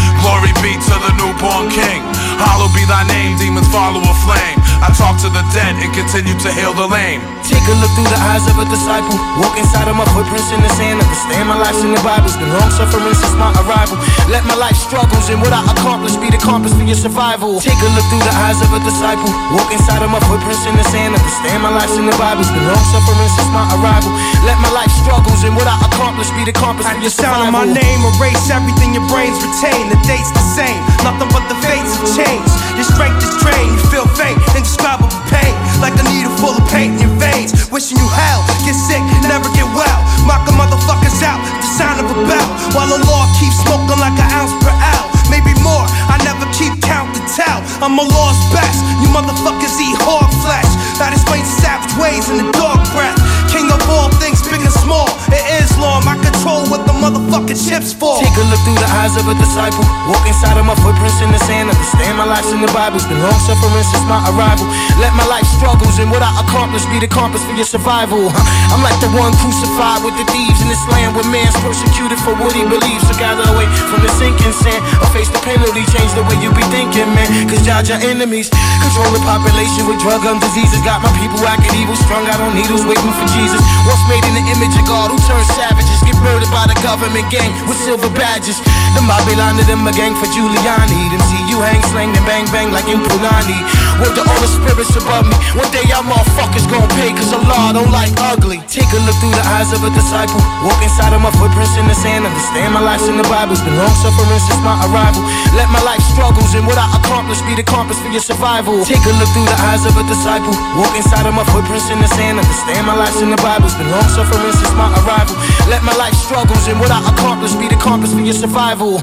Glory be to the newborn king. Hallowed be thy name, demons follow a flame. I talk to the dead and continue to heal the lame. Take a look through the eyes of a disciple. Walk inside of my footprints in the sand. Understand my life's in the Bible's been long suffering since my arrival. Let my life struggles and what I accomplish be the compass for your survival. Take a look through the eyes of a disciple. Walk inside of my footprints in the sand. Understand my life's in the Bible's been long suffering since my arrival. Let my life struggles and what I accomplish be the compass for your survival. At the sound of my name, erase everything your brains retain. The date's the same, nothing but the fates have changed. Your strength is drained, you feel faint, indescribable pain, like a needle full of paint in your veins. Wishing you hell, get sick, never get well. Mocking motherfuckers out, the sound of a bell. While the law keeps smoking like an ounce per L. Maybe more, I never keep count to tell. I'm a law's best, you motherfuckers eat hog flesh. That explains savage ways and the dog breath. King of all things, big and small, it is law. I control what the motherfucking chips for. Take a look through the eyes of a disciple. Walk inside of my footprints in the sand. Understand my life's in the Bible's been long suffering since my arrival. Let my life struggles and what I accomplish be the compass for your survival. I'm like the one crucified with the thieves in this land where man's persecuted for what he believes. So gather away from the sinking sand or face the penalty. Change the way you be thinking, man. Cause judge your enemies. Control the population with drug and diseases. Got my people acting evil, strung out on needles, waiting for Jesus. Once made in the image of God who turned savages. Get murdered by the government gang with silver badges. Them Babylon to them a gang for Giuliani. Them see you hang, slang, then bang, bang like in Punani. Word to all the spirits above me. One day y'all motherfuckers gon' pay cause Allah don't like ugly. Take a look through the eyes of a disciple. Walk inside of my footprints in the sand. Understand my life's in the Bible's been long suffering since my arrival. Let my life struggles and what I accomplish be the compass for your survival. Take a look through the eyes of a disciple. Walk inside of my footprints in the sand. Understand my life's in the Bible's been long suffering since my arrival. Let my life struggles and what I accomplish be the compass for your survival.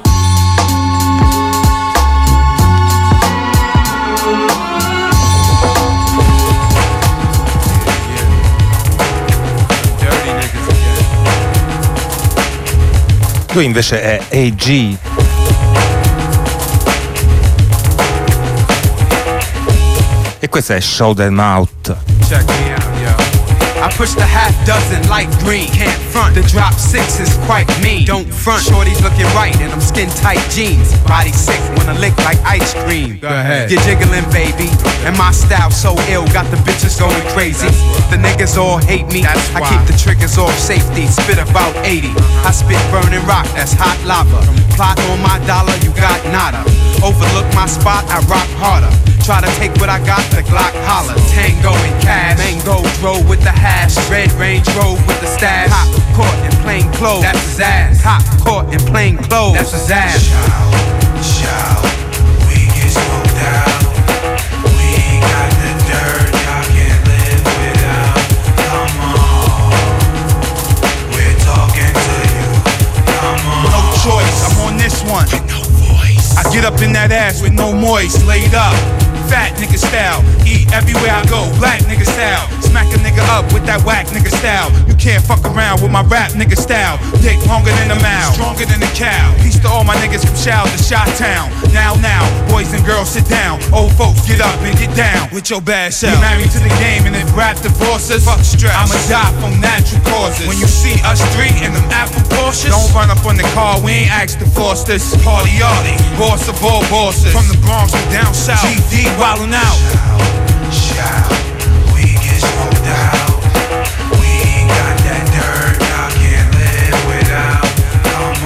Lui invece è A G. E questa è Show Them Out. Check me out, yo. I push the half dozen light green. Can't front. The drop six is quite mean. Don't front. Shorty's looking right in them skin tight jeans. Body sick, wanna lick like ice cream. Go ahead. You're jiggling, baby. And my style so ill, got the bitches going crazy. The niggas all hate me. I keep the triggers off safety. Spit about eighty. I spit burning rock, that's hot lava. Plot on my dollar, you got nada. Overlook my spot, I rock harder. Try to take what I got, the Glock holler. Tango and cash, mango drove with the hash. Red Range Rover with the stash. Hot caught in plain clothes, that's his ass. Hot caught in plain clothes, that's his ass. Shout, shout, we get smoked out. We ain't got the dirt, y'all can't live without. Come on, we're talking to you. Come on. No choice, I'm on this one. With no voice. I get up in that ass with no moist, laid up. Fat nigga style, eat everywhere I go, black nigga style. Smack a nigga up with that whack nigga style. You can't fuck around with my rap nigga style. Dick longer than a mouth, stronger than a cow. Peace to all my niggas from Shell to Chi-Town. Now, now, boys and girls sit down. Old folks get up and get down with your bad self. You married to the game and if rap divorces, fuck stress. I'ma die from natural causes. When you see us three in them Apple Porsches, don't run up on the car, we ain't asked to force this. Party yardy, boss of all bosses. From the Bronx to down south, G D wildin' out. Shout, shout, we get smoked out. We ain't got that dirt, y'all can't live without. Come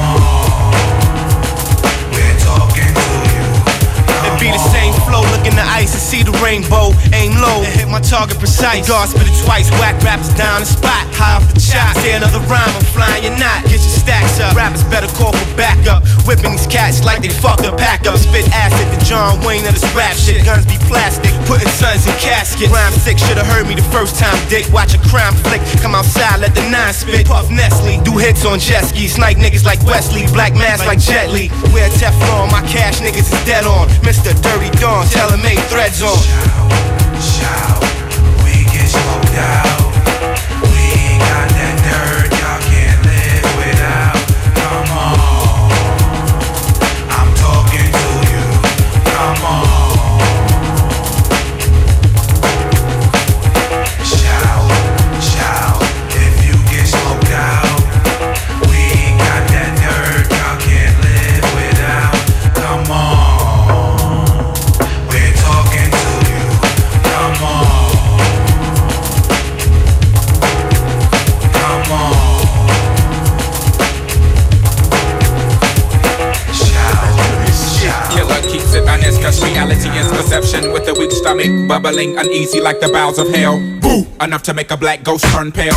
on, we're talking to you. Come it be the same flow, look in the ice and see the rainbow. Aim low and hit my target precise. God spit it twice, whack rappers down the spot. High off the chop, say another rhyme, I'm flying your knot. Get your stacks up, rappers better call for backup. Whipping these cats like they fucked up, pack up. Spit acid, the John Wayne of this rap shit. Guns be plastic, putting sons in caskets. Rhyme sick, should've heard me the first time, dick. Watch a crime flick, come outside, let the nine spit. Puff Nestle, do hits on jet ski. Snipe niggas like Wesley, black mask like Jet Li. Wear Teflon, my cash niggas is dead on. Mister Dirty Dawn, tell him ain't threads on. Shout, shout, we get smoked out. We ain't got that dirt, y'all can't live without. Come on, I'm talking to you. Come on. Shout, shout, if you get smoked out. We ain't got that dirt, y'all can't live without. bubbling, uneasy like the bowels of hell. Boo! Enough to make a black ghost turn pale.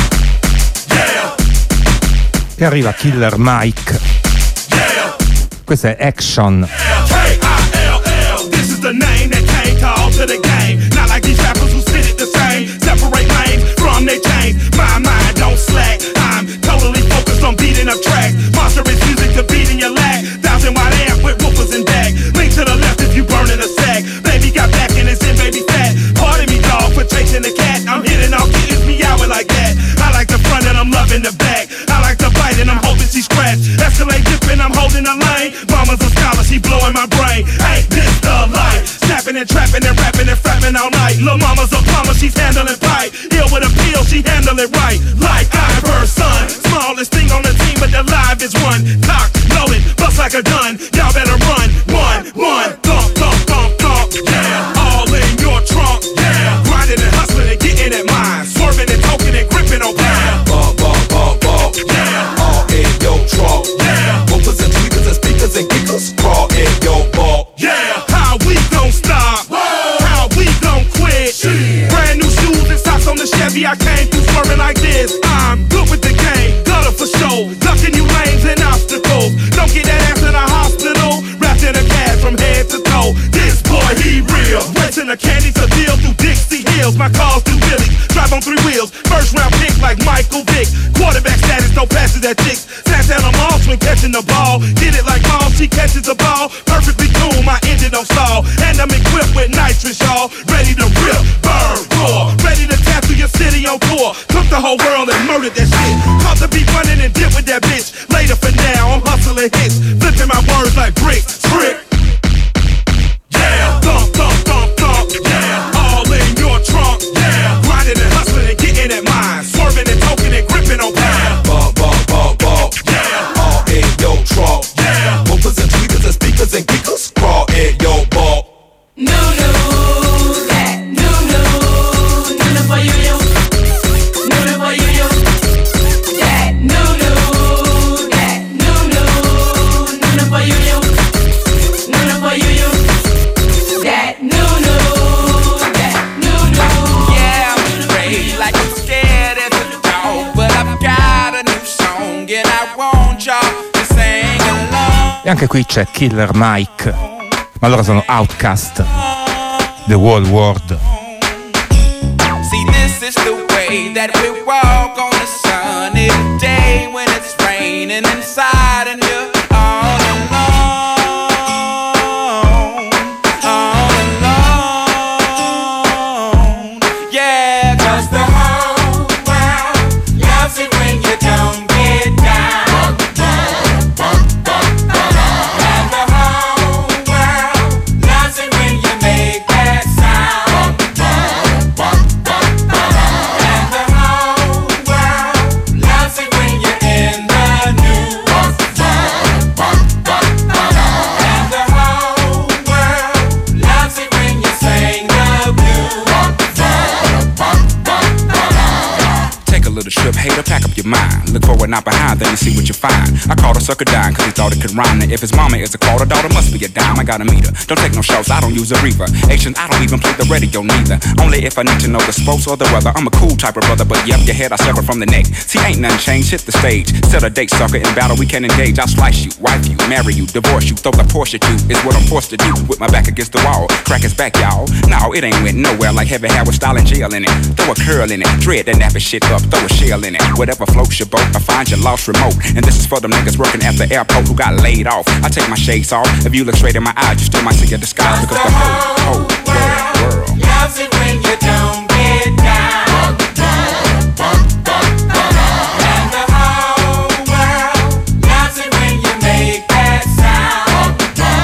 Yeah! E arriva Killer Mike. Yeah! Questo è Action. K I L L, this is the name that came called to the game. Not like these rappers who spit it the same. Separate lanes from their chains. My mind don't slack. I'm totally focused on beating up tracks. Monstrous music to beat in your lag. Thousand wide amp with woofers and dag. Link to the left if you burning a sack. Baby got back and it's in baby fat. Pardon me dog for chasing the cat. I'm hitting all kittens meowing like that. I like the front and I'm loving the back. I like the bite and I'm hoping she scratch. Escalate dipping, I'm holding the lane. Mama's a scholar, she blowing my brain. Ain't this the life? Snapping and trapping and rapping and frapping all night. Lil' mama's a plumber, she's handling pipe. Ill with a peel, she handle it right. Like I'm her son. Smallest thing on the team, but the live is one. Cock, loaded, bust like a gun. Y'all better run. One, one, thump, thump, thump, thump. Yeah, all in your trunk. Yeah, grinding and hustling and getting it mine. Swerving and toking and gripping on pound. Ball, ball, ball, ball. Yeah, all in your trunk. Yeah, whoopers and tweakers and speakers and kickers. Crawl in your ball. Yeah, how we don't stop. Whoa. How we don't quit. Shit. Brand new shoes and socks on the Chevy. I came through swerving like this. I'm good with the game. Gutter for show. Ducking you lanes and obstacles. Don't get that ass in a hospital. Wrapped in a cast from head to toe. This boy, he real. Wetting the candies a deal through Dixie Hills. My cars through Billy. Drive on three wheels. First round pick like Michael Vick. Quarterback status, no passes at chicks. Snap down a Moss when catching the ball. Get it like Moss, she catches the ball. Perfectly cool, my engine don't stall. And I'm equipped with nitrous, y'all. Ready to rip, burn, roar. Ready to tap through your city on tour. Took the whole world and murdered that shit. Caught the beat running and dip with that bitch. Later for now, I'm hustling hits. Flipping my words like bricks, trick. Yeah, thump, thump, thump, thump. Yeah, all in your trunk. Yeah, grinding and hustling and getting at mine. Swerving and toking and gripping on pound. Ball, ball, ball, ball. Yeah, all in your trunk. Yeah, whoopers and tweakers and speakers and kickers. Crawl in your ball. No, no, that, no, no, no, no for you, yo. No, no for you, yo. That, no, no, that, no, no, no, no for you, yo. No, no for you, yo. That, no, no, that, no, no. Yeah, I'm afraid like I'm scared as a dog, but I've got a new song and I want y'all to sing along. E anche qui c'è Killer Mike, ma loro sono Outcast, The Whole World. See, this is the way that we walk on a sunny day when it's raining inside and you're all alone, all alone. Yeah, 'cause the whole world loves it when you don't get down. And the whole world loves it when you make that sound. And the whole world loves it when you're in the news. And the whole world loves it when you sing the blues. Take a little trip, hater, pack up your mind. Look forward, not behind, then you see what you find. I called a sucker dying cause he thought it could rhyme. Now if his mama is a quarter, daughter must be a dime. I got a meter, don't take no shots, I don't use a reaver. Asians, I don't even play the radio neither. Only if I need to know the sports or the weather. I'm a cool type of brother, but yep, your head I sever from the neck. See, ain't nothing changed, hit the stage. Set a date, sucker, in battle we can engage. I'll slice you, wife you, marry you, divorce you, throw the Porsche at you. Is what I'm forced to do, with my back against the wall. Crack his back, y'all. No, it ain't went nowhere like heavy hair with style and jail in it. Throw a curl in it, dread that nappy shit up, throw a shell in it. Whatever floats your boat, I find your lost remote. And this is for them niggas working at the airport who got laid off. I take my shades off. If you look straight in my eyes, you still might see a disguise. Because the whole, whole world, world loves it when you don't get down. And the whole world loves it when you make that sound.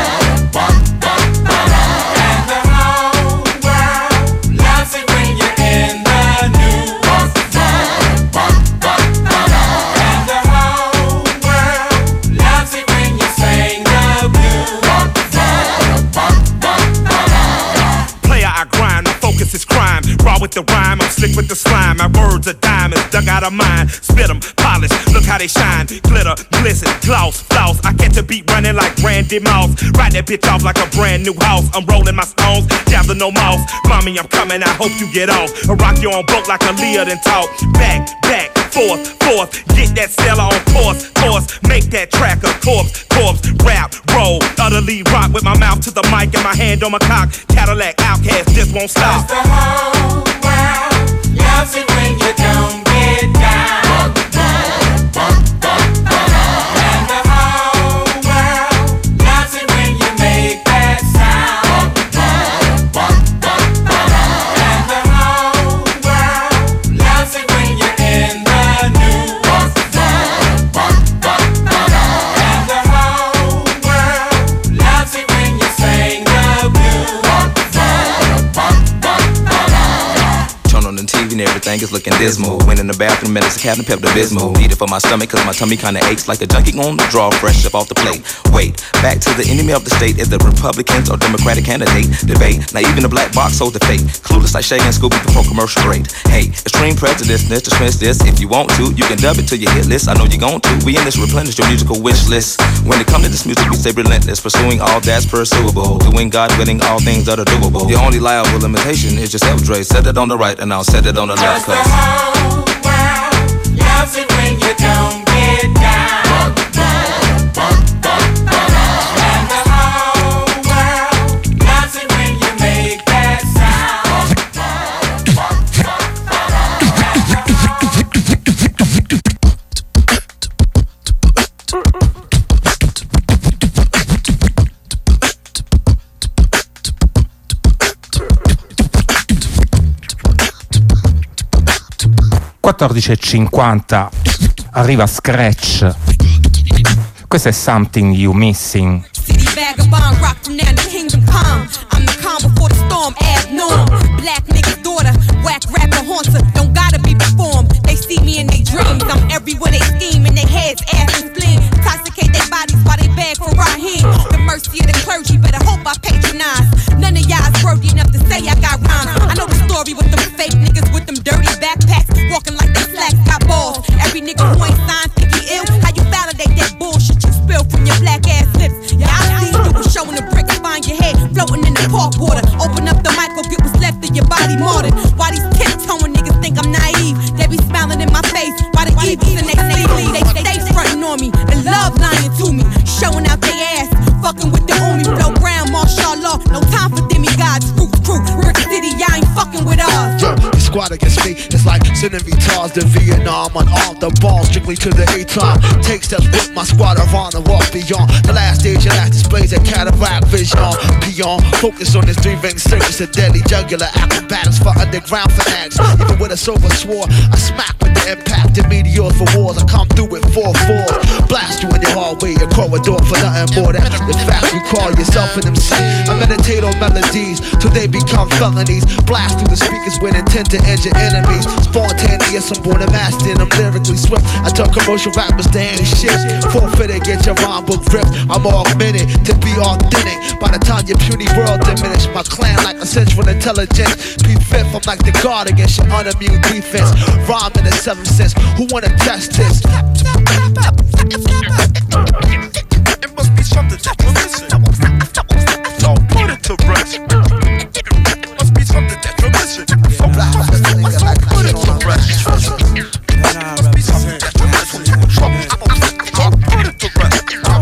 And the whole world loves it when you're in the news. And the whole world loves it when you sing the blues. Player, I grind, my focus is crime. Raw with the rhyme, I'm slick with the slime. My words are diamonds, dug out of mine. Spit them, polish, look how they shine. Glitter, glisten, gloss, floss. I catch a beat running like Randy Moss. Ride that bitch off like a brand new house. I'm rolling my stones, gather no mouse. Mommy, I'm coming, I hope you get off. I rock you on boat like a Leah then talk. Back, back, forth, forth. Get that seller on course, course. Make that track a corpse, corpse. Rap, roll, utterly rock with my mouth to the mic and my hand on my cock. Cadillac Outcast just won't stop. The whole world loves it when you don't get down. And the whole world loves it when you make that sound. And the whole world loves it when you're in the news. And the whole world loves it when you sing the blues. Turn on the T V and everything is looking dismal. Went in the bathroom and it's a Captain Pepto-Bismol. Need it for my stomach cause my tummy kinda aches like a junkie on the draw fresh up off the plate. Wait, back to the enemy of the state is the Republicans or Democratic candidate debate. Now even the black box holds the fate. Clueless like Shaggy and Scooby before commercial break. Hey, extreme prejudice, dismiss this. If you want to, you can dub it to your hit list. I know you gon' to. We in this replenish your musical wish list. When it comes to this music, we stay relentless, pursuing all that's pursuable, doing God willing all things that are doable. The only liable limitation is yourself, Dre. Set it on the right and I'll set it on the left. The whole world loves it when you don't get down. And the whole world loves it when you make that sound. quattordici e cinquanta arriva Scratch. Questo è Something You Missing. City vagabond, rock from now to kingdom come. I'm the calm before the storm, abnormal. Black nigga's daughter, whack rapper haunter. Don't gotta be performed. They see me in their dreams. I'm everywhere they scheme in their heads, ass and spleen. Intoxicate their bodies while they beg for Raheem. The mercy of the clergy, but I hope I patronize. None of y'all is worthy enough to say I got rhymes. I know the story with them fake niggas with them dirty backpacks, walking like they slacks got balls. Every nigga who ain't signed think he ill. How you validate that bullshit you spill from your black ass lips? Yeah, I see you was showing the bricks, find your head floating in the park water. Open up the mic, go get what's left of your body martyred. Why these tiptoeing niggas think I'm naive? They be smiling in my face. Why the evils and they sleep? They stay frontin' on me and love lying to me, showing out they ass, fucking with the only flow brown martial law. No time for demigods, fruit crew, Rick City, y'all ain't fucking with us. Yo, you squad against me, it's like sending retards to Vietnam. Unarmed, the ball strictly to the A-time. Take steps with my squad of honor, walk beyond the last stage and last displays at cataract vision. Beyond, focus on this three-ring circus, a deadly jugular acrobatics for underground fanatics. Even with a silver sword, I smack with the impact of meteors for wars. I come through with four fours, blast you in your hallway, your corridor for nothing more than the fact you call yourself an M C. I meditate on melodies till they become felonies. Blast through the speakers with intent to injure enemies. Spontaneous, I'm born a master and I'm lyrically swift. I tell commercial rappers they ain't shit. Forfeited, get your rhyme book ripped. I'm augmented to be authentic. By the time your puny world diminish, my clan like a central intelligence. Be fifth, I'm like the guard against your unimmune defense. Rhyme in the seventh sense. Who wanna test this? It must be something that you're missing. So put it to rest. It must be something that you're missing. So put it to rest. It must be something that you're missing. So put it to rest.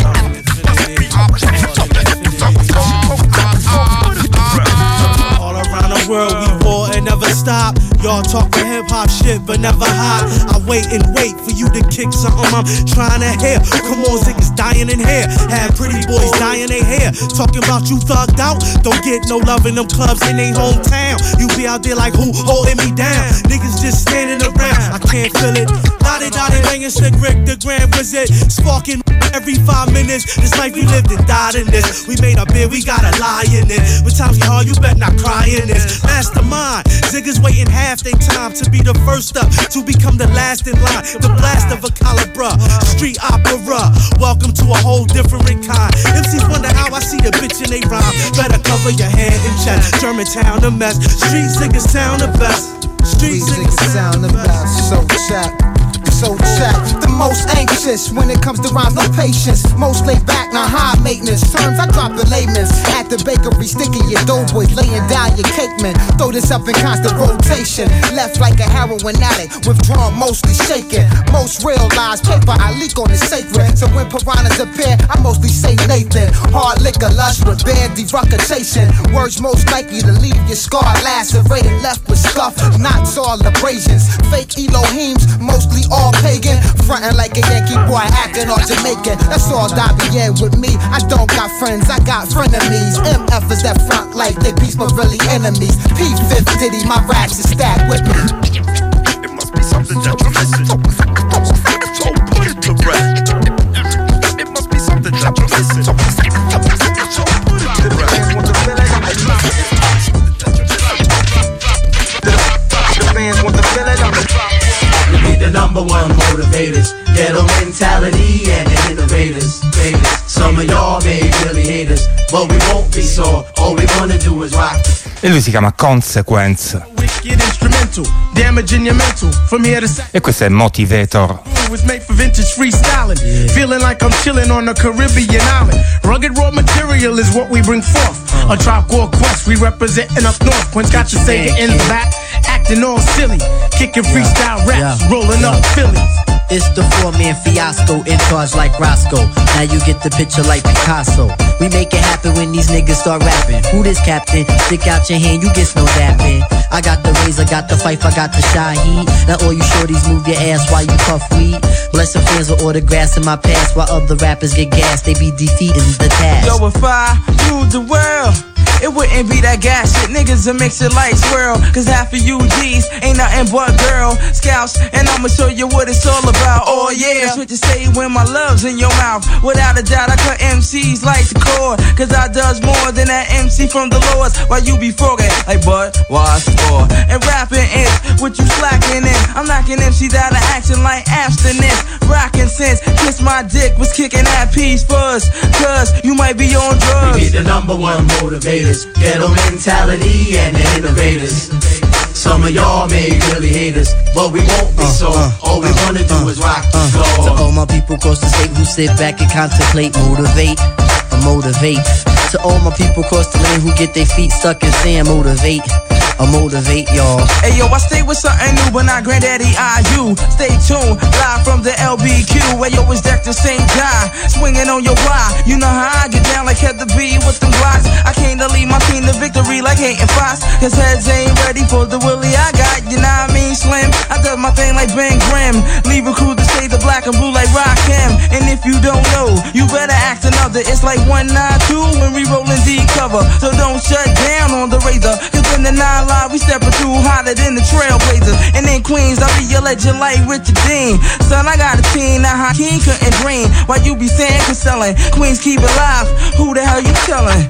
All around the world we war and never stop. Y'all talking hip hop shit but never hot. I wait and wait for you to kick something I'm trying to hear. Come on, niggas dying in here. Have pretty boys dyeing their hair. Talking about you thugged out. Don't get no love in them clubs in they hometown. You be out there like who holding me down? Niggas just standing around. I can't feel it. Dotty dotty banging sick Rick the Grand Wizard. Sparking every five minutes. This life we lived and died in this. We made our bed, we gotta lie in it. But times get hard, you better not cry in this. Mastermind, niggas waiting half their time to be the first up, to become the last in line. The blast of a caliber, street opera. Welcome to a whole different kind. M Cs wonder how I see the bitch in they rhyme. Better cover your head and chest. Germantown a mess. Street niggas sound the best. Street niggas sound the best. So check. So check, the most anxious when it comes to rhymes, no patience. Most laid back, not high maintenance. Terms I drop in layman's. At the bakery, sticking your doughboys, laying down your cake man. Throw this up in constant rotation. Left like a heroin addict, withdrawn, mostly shaking. Most real lies, paper I leak on is sacred. So when piranhas appear, I mostly say Nathan. Hard liquor, lush with bad deructation. Words most likely to leave your scar lacerated, left with scuff, knots all abrasions. Fake Elohims, mostly all pagan, frontin' like a Yankee boy, acting all Jamaican. That's all Dobby yeah with me. I don't got friends, I got frenemies. M F is that front like they peace, but really enemies. P fifth Diddy, my raps is stacked with me. It must be something that you're missing. So put it to rest. It must be something that you're missing. So put it to rest. The fans want the feeling of the the number one motivators, ghetto mentality and the innovators. Some of y'all may really hate us, but we won't be, so all we wanna do is rock. E lui si chiama Consequence. E questo è Motivator. Was made for vintage freestyling, yeah. Feeling like I'm chilling on a Caribbean island. Rugged raw material is what we bring forth. Uh. A Tribe Called Quest, we representing up north. When got your Sega in the back, acting all silly, kicking freestyle raps, yeah. Rolling yeah. up Phillies. It's the four-man fiasco, in charge like Roscoe. Now you get the picture like Picasso. We make it happen when these niggas start rapping. Who this captain? Stick out your hand, you get no dapping. I got the razor, got the fife, I got the Shaheed. Now all you shorties move your ass while you puff weed. Blessing fans with autographs in my past, while other rappers get gassed, they be defeating the task. Yo, if I ruled the world, it wouldn't be that gas shit, niggas will mix it like swirl. Cause half of you G's ain't nothing but girl scouts. And I'ma show you what it's all about. Oh yeah, that's what you say when my love's in your mouth. Without a doubt I cut M Cs like the core. Cause I does more than that M C from the lords. While you be frogging like bud, what's for? And rapping is what you slacking in. I'm knocking M Cs out of action like abstinence. Rockin' since kiss my dick was kicking that piece first. Cause you might be on drugs. We be the number one motivator, ghetto mentality and the innovators. Some of y'all may really hate us, but we won't be, uh, so uh, all we wanna uh, do is rock the floor. To all my people across the state who sit back and contemplate, motivate, or motivate. To all my people across the land who get their feet stuck in sand, motivate. I'll motivate y'all. Hey yo, I stay with something new, but not Granddaddy I U. Stay tuned, live from the L B Q. Where yo is decked the same guy, swinging on your why. You know how I get down like Heather B with them blocks. I came to lead my team to victory like Hayden Fox. His heads ain't ready for the Willie I got. You know what I mean, Slim? I do my thing like Ben Grimm. Leave a crew to stay the black and blue like Rakim. And if you don't know, you better act another. It's like one nine two when we rollin' D cover. So don't shut down on the razor. Cause when the nine live, we steppin' through hotter than the Trailblazers. And in Queens, I'll be a legend like Richard Dean. Son, I got a team, now Hakeem couldn't dream. While you be saying for selling, Queens keep it live. Who the hell you tellin'?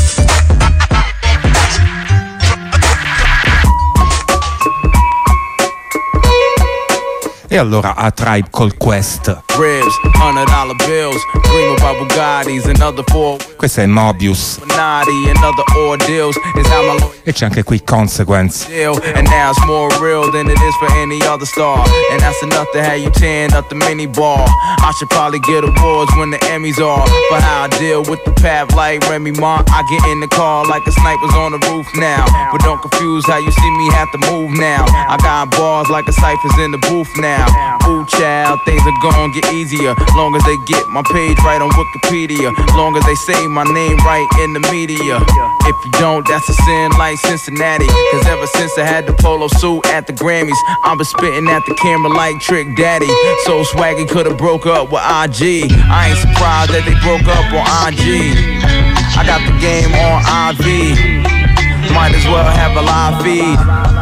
E allora A Tribe Called Quest. Ribs, hundred dollar bills, dream about Bugattis and other four. Questo è Mobius. E c'è anche qui Consequence. And now it's more real than it is for any other star. And that's enough to have you tearing up the mini bar. I should probably get awards when the Emmys are for how I deal with the path like Remy Ma. I get in the car like a sniper's on the roof now. But don't confuse how you see me have to move now. I got bars like a cypher's in the booth now. Ooh child, things are gonna get easier. Long as they get my page right on Wikipedia. Long as they say my name right in the media. If you don't, that's a sin like Cincinnati. Cause ever since I had the polo suit at the Grammys, I've been spitting at the camera like Trick Daddy. So swaggy could've broke up with I G. I ain't surprised that they broke up on I G. I got the game on I V. Might as well have a live feed.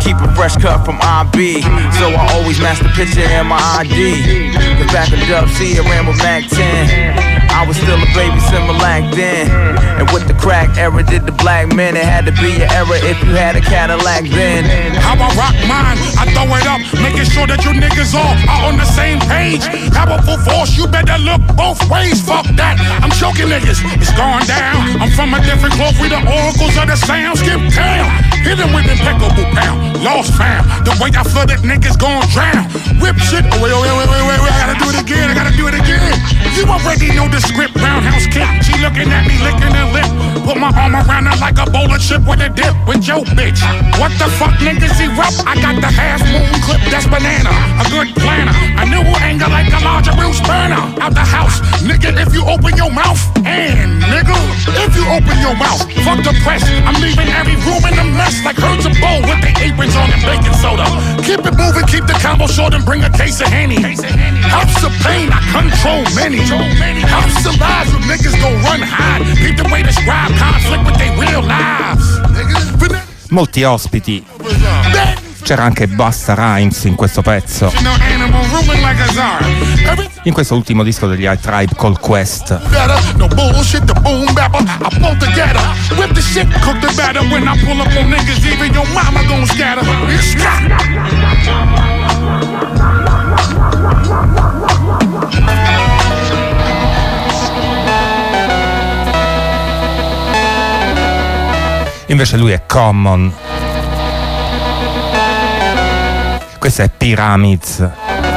keep a fresh cut from I B. So I always match the picture in my I D. Cause back in Dub C, I ran with Mac ten. I was still a baby Similac then. And with the crack era did the black men, it had to be an era if you had a Cadillac then. How I rock mine, I throw it up, making sure that you niggas all are on the same page. Powerful force, you better look both ways, fuck that. I'm choking niggas, it's going down. I'm from a different cloth, we the oracles of the sound. Skip town, hit him with impeccable pound. Lost found, the way I flooded niggas gon' drown. Whip shit, oh wait, wait, wait, wait, wait, wait, I gotta do it again, I gotta do it again. You already know the script, roundhouse kick. She looking at me, licking her lip. Put my arm around her like a bowl of chip with a dip. With your bitch, what the fuck niggas erupt? I got the half moon clip, that's banana. A good planner, a new anger like a larger Bruce Burner. Out the house, nigga, if you open your mouth. And nigga, if you open your mouth, fuck the press. I'm leaving every room in a mess like herds of bowl with the aprons on and baking soda. Keep it moving, keep the combo short and bring a case of Henny. House of pain, I control many. House of lies, you niggas gon' run hide. Keep the way to describe conflict with their real lives. Molti ospiti. C'era anche Busta Rhymes in questo pezzo. In questo ultimo disco degli I Tribe called Quest. No bullshit, the boom bapper. I pull together. Whip the shit, cook the batter. When I pull up on niggas, even your mama gon' scatter. Invece lui è Common. Questa è Pyramids.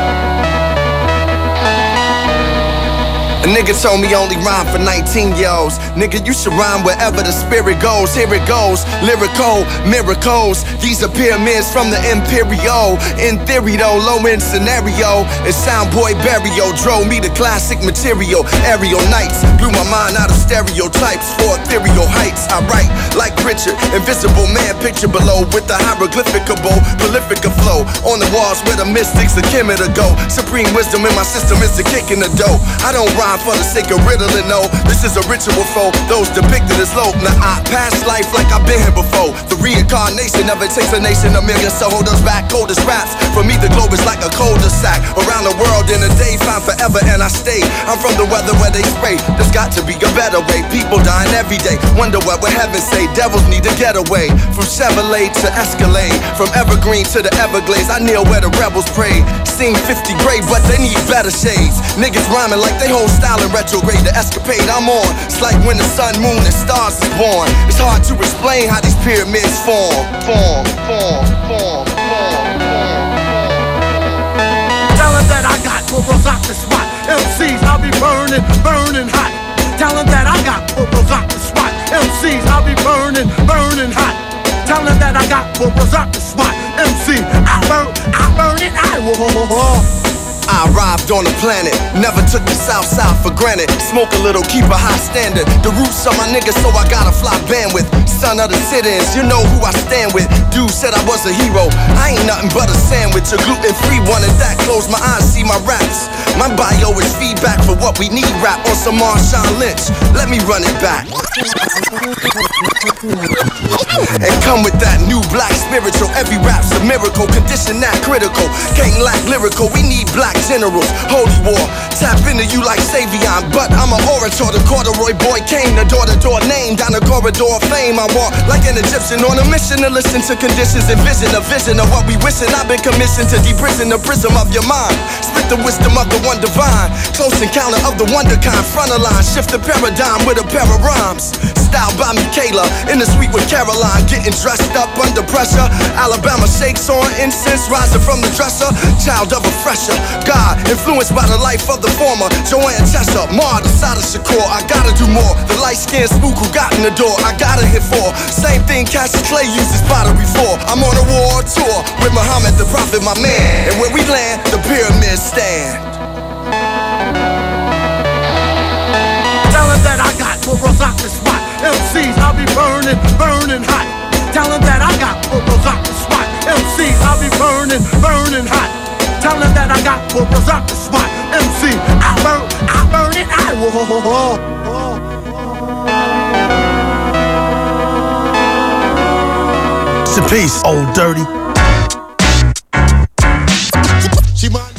A nigga told me only rhyme for nineteen year olds. Nigga, you should rhyme wherever the spirit goes. Here it goes, lyrical miracles. These are pyramids from the Imperial. In theory though, low end scenario. And Soundboy Barrio drove me to classic material. Aerial nights blew my mind out of stereotypes for ethereal heights. I write like Richard, invisible man picture below with the hieroglyphicable, prolifica flow. On the walls where the mystics are Kemet to go. Supreme wisdom in my system is the kick in the dough. I don't rhyme for the sake of riddling, no. This is a ritual for those depicted as low. Now I pass life like I've been here before. The reincarnation of it takes a nation, a million so hold us back. Coldest raps, for me the globe is like a cul-de-sac. Around the world in a day, find forever and I stay. I'm from the weather where they spray. There's got to be a better way. People dying every day. Wonder what would heaven say. Devils need to get away. From Chevrolet to Escalade, from Evergreen to the Everglades. I kneel where the rebels pray. Seen fifty gray, but they need better shades. Niggas rhyming like they hold style in retrograde. The escapade I'm on, it's like when the sun, moon, and stars is born. It's hard to explain how these pyramids form, form, form, form, form, form. Tell them that I got purples off the spot. M Cs, I'll be burning, burning hot. Tell them that I got purples off the spot. M Cs, I'll be burning, burning hot. Tell them that I got purples off the spot. M C, I burn, I burn it, I whoa, whoa, whoa. I arrived on the planet, never took the south side for granted. Smoke a little, keep a high standard. The roots are my niggas, so I got a fly bandwidth. Son of the sit-ins, you know who I stand with. Dude said I was a hero, I ain't nothing but a sandwich. A gluten-free one and that, close my eyes, see my raps. My bio is feedback for what we need, rap on some Marshawn Lynch. Let me run it back. And come with that new black spiritual. Every rap's a miracle, condition that critical. Can't lack lyrical, we need black generals. Holy war, tap into you like Savion. But I'm an orator, the corduroy boy came. The door-to-door name, down the corridor of fame. I walk like an Egyptian on a mission to listen to conditions and vision. A vision of what we wishing. I've been commissioned to deprison the prism of your mind. Spit the wisdom of the one divine. Close encounter of the wonder kind. Front of line, shift the paradigm with a pair of rhymes. Styled by Michaela, in the suite with Caroline. Getting dressed up under pressure. Alabama shakes on incense, rising from the dresser. Child of a fresher. God, influenced by the life of the former. Joanne Chester, Mar, the side of Shakur. I gotta do more. The light-skinned spook who got in the door. I gotta hit for. Same thing Cassius Clay uses pottery for. I'm on a war tour with Muhammad the Prophet, my man. And where we land, the pyramids stand. Tell them that I got purples off the spot. M Cs, I'll be burning, burning hot. Tell them that I got purples off the spot. M Cs, I'll be burning, burning hot. Tell them that I got purples off the spot. M C, I burn, I burn it, I whoa, whoa, whoa. It's a piece, old dirty.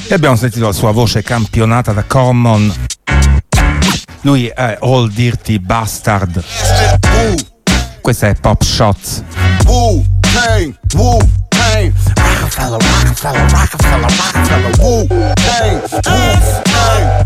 E abbiamo sentito la sua voce campionata da Common. Lui è Old Dirty Bastard. Questa è Pop Shots. Wu Tang, Wu Tang, Rockefeller, Rockefeller, Rockefeller, Rockefeller, Wu Tang, Wu Tang.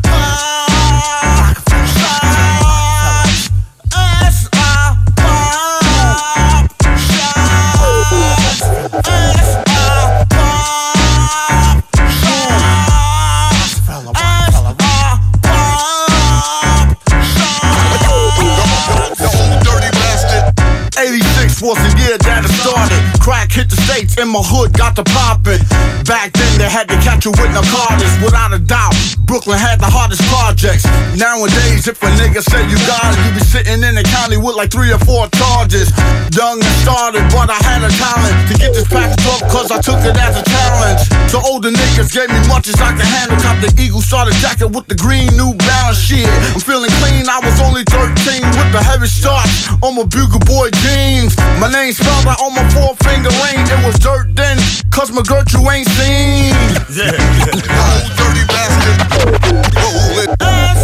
eighty-six was the year that it started. Crack hit the States and my hood got to poppin'. Back then they had to catch you with narcotics. Without a doubt, Brooklyn had the hardest projects. Nowadays, if a nigga say you got it, you be sitting in the county with like three or four charges. Young and started, but I had a talent to get this package up, cause I took it as a challenge. So older niggas gave me much as I could handle. Cop the Eagle starter jacket with the green New Balance shit. I'm feeling clean, I was only thirteen with the heavy starch on my Bugle Boy jeans. My name spelled out on my four finger ring. It was dirt then, cause my girl you ain't seen. Yeah, old dirty bastard. Roll it.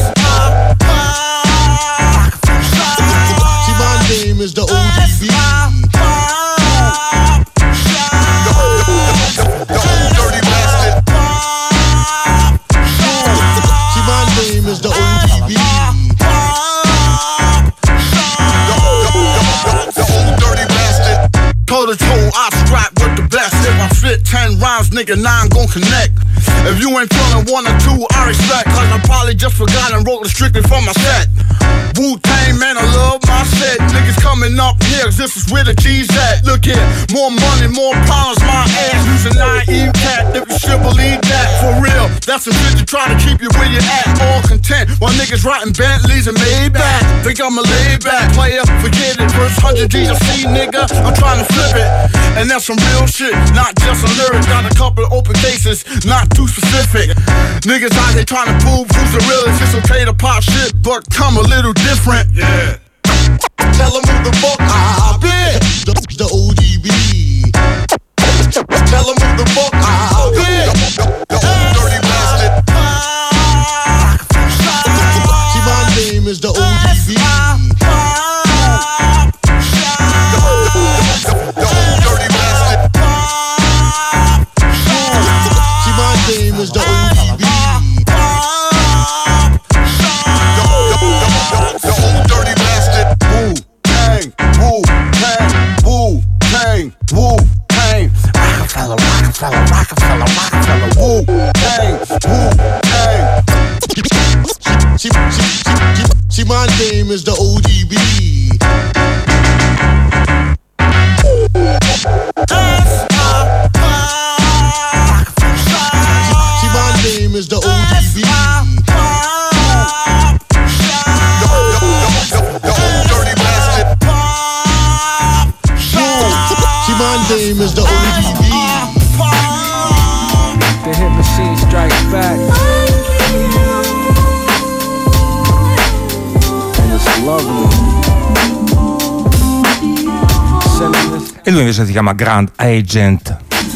See, my name is the O D B. The old dirty bastard. See, my name is the O D B. Toe to toe, I strap with the best. If I fit ten rhymes, nigga, nine gon' connect. If you ain't feeling one or two, I respect. Cause I probably just forgot and wrote it strictly for my set. Wu-Tang, man, I love my set. Niggas coming up here, cause this is where the cheese at. Look here, more money, more problems, my ass. Use a naive cat, if you should believe that. For real, that's some shit to try to keep you where you at. All content, while niggas riding Bentleys and Maybach. Think I'm a laid-back player, forget it. First hundred G's I see, nigga, I'm trying to flip it. And that's some real shit, not just a lyric. Got a couple of open cases, not too specific. Niggas out here trying to prove who's the realest. It's okay to pop shit, but come a little different. Yeah. Tell them who the fuck I been. The, the O D B. Tell them who the fuck I been. The, the old dirty bastard. See, my name is the O D B. The old dirty bastard. See, my name is the O D B. The old dirty bastard. Wu-Tang, Wu-Tang, Wu-Tang, Wu-Tang. Rockefeller, Rockefeller, Rockefeller, Rockefeller, Wu-Tang, Wu-Tang. See, see, see, see, my name is the O D B. See, my name is the O D B. My name is the O D B. The hit machine strikes back. And it's lovely. E lui invece si chiama Grand Agent.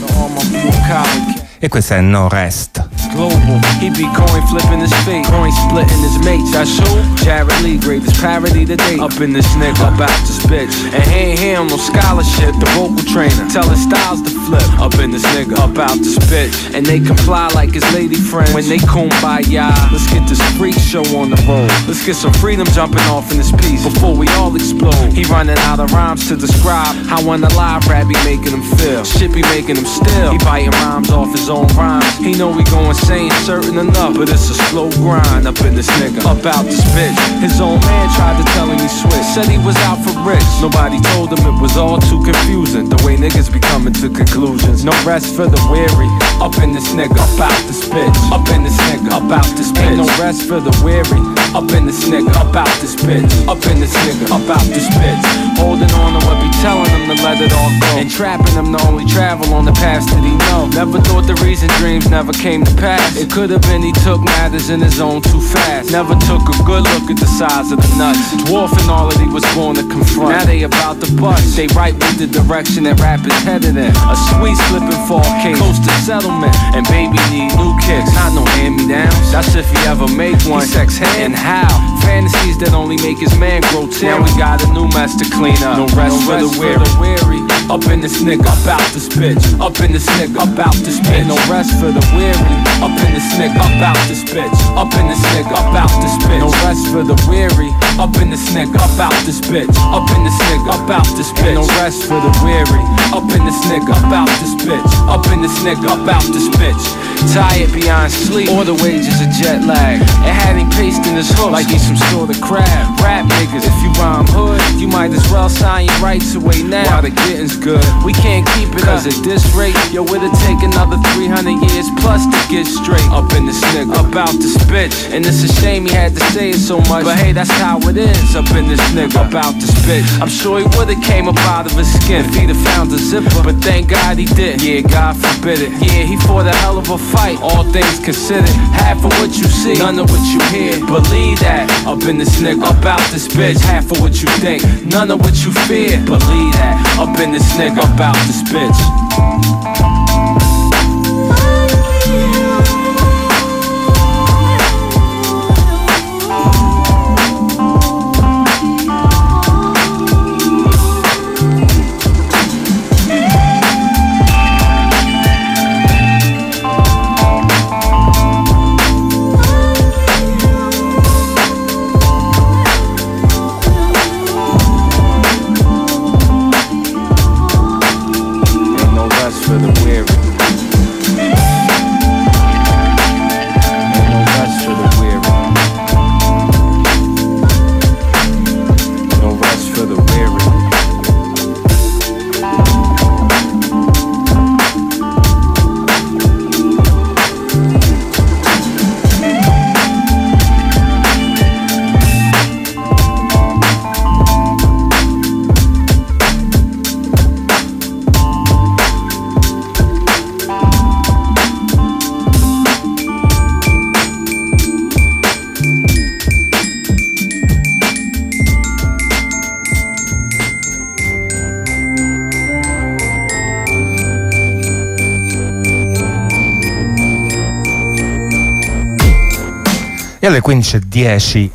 E questa è No Rest. Global, he be coin flipping his fate, coin splitting his mates. That's who? Jared Lee, greatest parody to date. Up in this nigga, about this bitch. And he ain't here on no scholarship, the vocal trainer. Telling styles to flip. Up in this nigga, about this bitch. And they comply like his lady friends when they kumbaya. Let's get this freak show on the road. Let's get some freedom jumping off in this piece before we all explode. He running out of rhymes to describe how when a live rap be making him feel. Shit be making him still. He biting rhymes off his own rhymes. He know we going ain't certain enough, but it's a slow grind up in this nigga, about this bitch. His own man tried to tell him he switched, said he was out for rich. Nobody told him it was all too confusing, the way niggas be coming to conclusions. No rest for the weary, up in this nigga, about this bitch. Up in this nigga, about this bitch. Ain't no rest for the weary, up in this nigga, about this bitch. Up in this nigga, about this bitch. Holding on to what be telling him to let it all go, and trapping him to only travel on the path that he know. Never thought the reason dreams never came to pass. It could have been he took matters in his own too fast. Never took a good look at the size of the nuts, dwarfing all that he was born to confront. Now they about to bust, they right with the direction that rap is headed in. A sweet slipping fall case, close to settlement. And baby need new kicks, not no hand-me-downs. That's if he ever make one. He sex hand and how? Fantasies that only make his man grow tail. Now we got a new mess to clean up. No rest, no rest for the weary. Up in this nigga, about this bitch. Up in this nigga, about this bitch. No rest for the weary. Up in this nigga, about this bitch. Up in this nigga, about this bitch. No rest for the weary. Up in this nigga, about this bitch. Up in this nigga, about this bitch. No rest for the weary. Up in this nigga, about this bitch. Up in this nigga, about this bitch. Tired beyond sleep, or the wages of jet lag. And having paste in his hook like he's some sort of crab. Rap niggas, if you rhyme hood, you might as well sign your rights away now. While the getting's good, we can't keep it up. Cause at this rate, yo, it'll take another three hundred years plus to get straight. Up in this nigga, about this bitch. And it's a shame he had to say it so much, but hey, that's how it is. Up in this nigga, about this bitch. I'm sure he would've came up out of his skin if he'd have found a zipper, but thank God he did. Yeah, God forbid it. Yeah, he fought a hell of a fight, all things considered. Half of what you see, none of what you hear. Believe that. Up in this nigga, about this bitch. Half of what you think, none of what you fear. Believe that. Up in this nigga, about this bitch. E alle quindici e dieci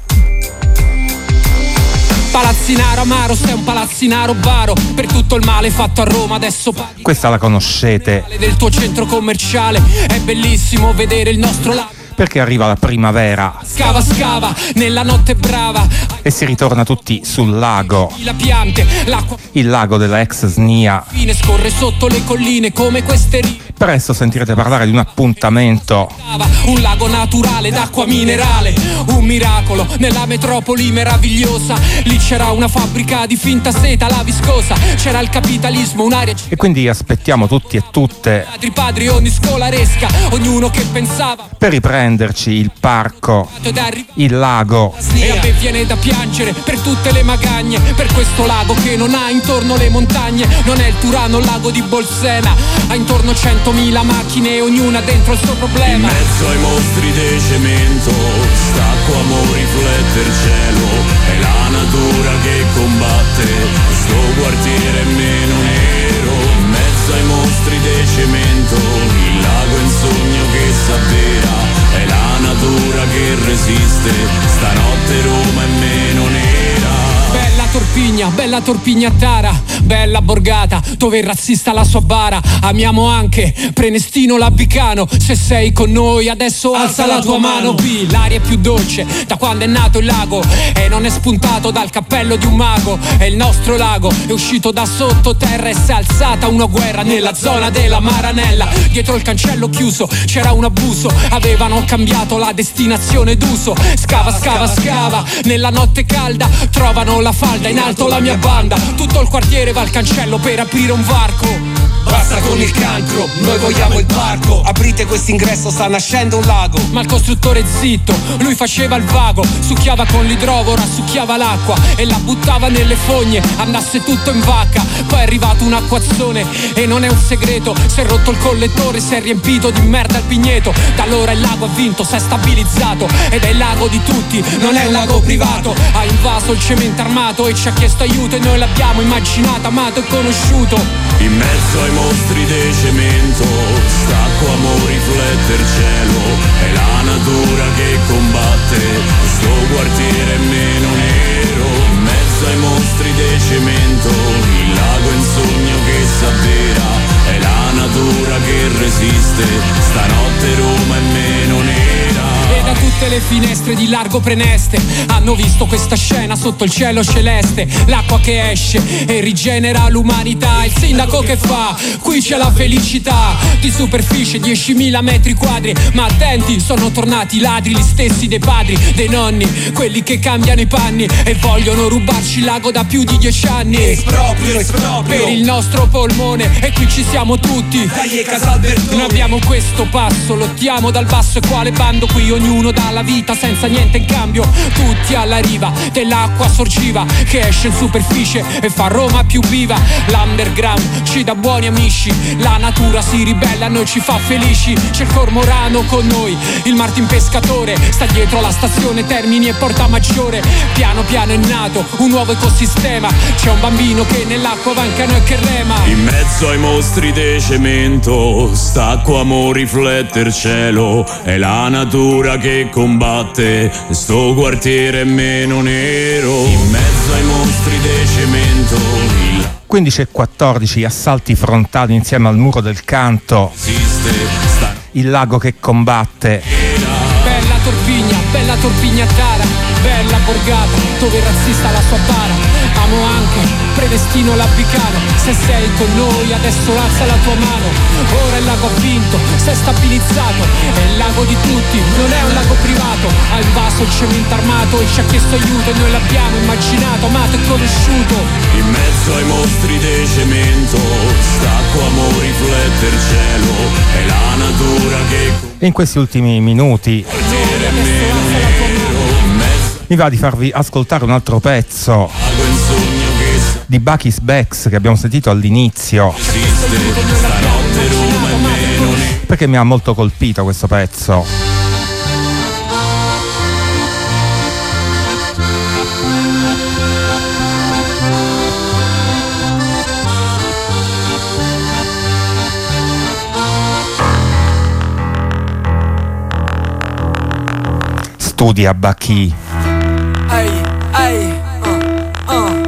Palazzinaro amaro, sei un palazzinaro baro. Per tutto il male fatto a Roma adesso paghi. questa la conoscete Del tuo centro commerciale è bellissimo vedere il nostro lago. perché arriva la primavera Scava scava nella notte brava. e si ritorna tutti sul lago, La piante, l'acqua il lago della ex S N I A. fine scorre sotto le colline come queste rive. Presto sentirete parlare di un appuntamento Un lago naturale d'acqua minerale, un miracolo nella metropoli meravigliosa. Lì c'era una fabbrica di finta seta, la viscosa. C'era il capitalismo, un'area e quindi aspettiamo tutti e tutte padri padri, ogni scolaresca, ognuno che pensava per riprenderci il parco, il lago. E a me viene da piangere per tutte le magagne, per questo lago che non ha intorno le montagne. Non è il Turano, il lago di Bolsena, ha intorno centomila macchine, ognuna dentro il suo problema. In mezzo ai mostri di cemento, stacco amore, riflette il cielo. È la natura che combatte, questo quartiere è meno nero. In mezzo ai mostri di cemento, il lago è un sogno che s'avvera. È la natura che resiste, stanotte Roma è meno nera. Bella Torpigna, bella Torpigna Tara, bella borgata, dove il razzista la sua bara. Amiamo anche Prenestino l'Abicano, se sei con noi adesso alza la tua mano. B, l'aria è più dolce da quando è nato il lago e non è spuntato dal cappello di un mago. È il nostro lago, è uscito da sottoterra e si è alzata una guerra nella zona della Maranella. Dietro il cancello chiuso c'era un abuso, avevano cambiato la destinazione d'uso. Scava, scava, scava, nella notte calda trovano la falda, in alto la mia banda. Tutto il quartiere va al cancello per aprire un varco. Basta con il cancro, noi vogliamo il parco. Aprite quest'ingresso, sta nascendo un lago. Ma il costruttore zitto, lui faceva il vago. Succhiava con l'idrovora, succhiava l'acqua e la buttava nelle fogne, andasse tutto in vacca. Poi è arrivato un acquazzone e non è un segreto, si è rotto il collettore, si è riempito di merda il pigneto. Da allora il lago ha vinto, si è stabilizzato ed è il lago di tutti, non è un lago privato. Ha invaso il cemento armato e ci ha chiesto aiuto e noi l'abbiamo immaginato, amato e conosciuto. In mezzo ai mostri di cemento, sta mo riflette il cielo, è la natura che combatte, sto quartiere è meno nero, in mezzo ai mostri di cemento, il lago è un sogno che s'avvera, è la natura che resiste, stanotte Roma è meno nera. E da tutte le finestre di largo Preneste hanno visto questa scena sotto il cielo celeste, l'acqua che esce e rigenera l'umanità, il sindaco che fa, qui c'è la felicità, di superficie diecimila metri quadri, ma attenti, sono tornati i ladri, gli stessi dei padri, dei nonni, quelli che cambiano i panni e vogliono rubarci il lago da più di dieci anni. Esproprio, esproprio per il nostro polmone, e qui ci siamo tutti, dai Casalbertone. Noi abbiamo questo passo, lottiamo dal basso, e quale bando qui ognuno dà la vita senza niente in cambio, tutti alla riva dell'acqua sorgiva che esce in superficie e fa Roma più viva. L'underground ci dà buoni amici, la natura si ribella, a noi ci fa felici. C'è il cormorano con noi, il Martin pescatore sta dietro la stazione Termini e Porta Maggiore. Piano piano è nato un nuovo ecosistema, c'è un bambino che nell'acqua va in canoa e che rema. In mezzo ai mostri di cemento, st'acqua mo riflette il cielo, è la natura che combatte, sto quartiere è meno nero, in mezzo ai mostri di cemento. Il... quindici e quattordici assalti frontali insieme al muro del canto, il lago che combatte. Bella Torpigna, bella Torpignatara, bella borgata dove il razzista la sua bara. Amo anche Prenestino l'Abbicano, se sei con noi adesso alza la tua mano. Ora il lago ha vinto, si è stabilizzato, è il lago di tutti, non è un lago privato. Ha invaso il cemento armato e ci ha chiesto aiuto, e noi l'abbiamo immaginato, amato e conosciuto. In mezzo ai mostri di cemento, st'acqua mo riflette il cielo, è la natura che... E in questi ultimi minuti mi va di farvi ascoltare un altro pezzo di Bucky's Backs che abbiamo sentito all'inizio, perché mi ha molto colpito questo pezzo. Studia Bucky. Ehi, ehi, uh, uh.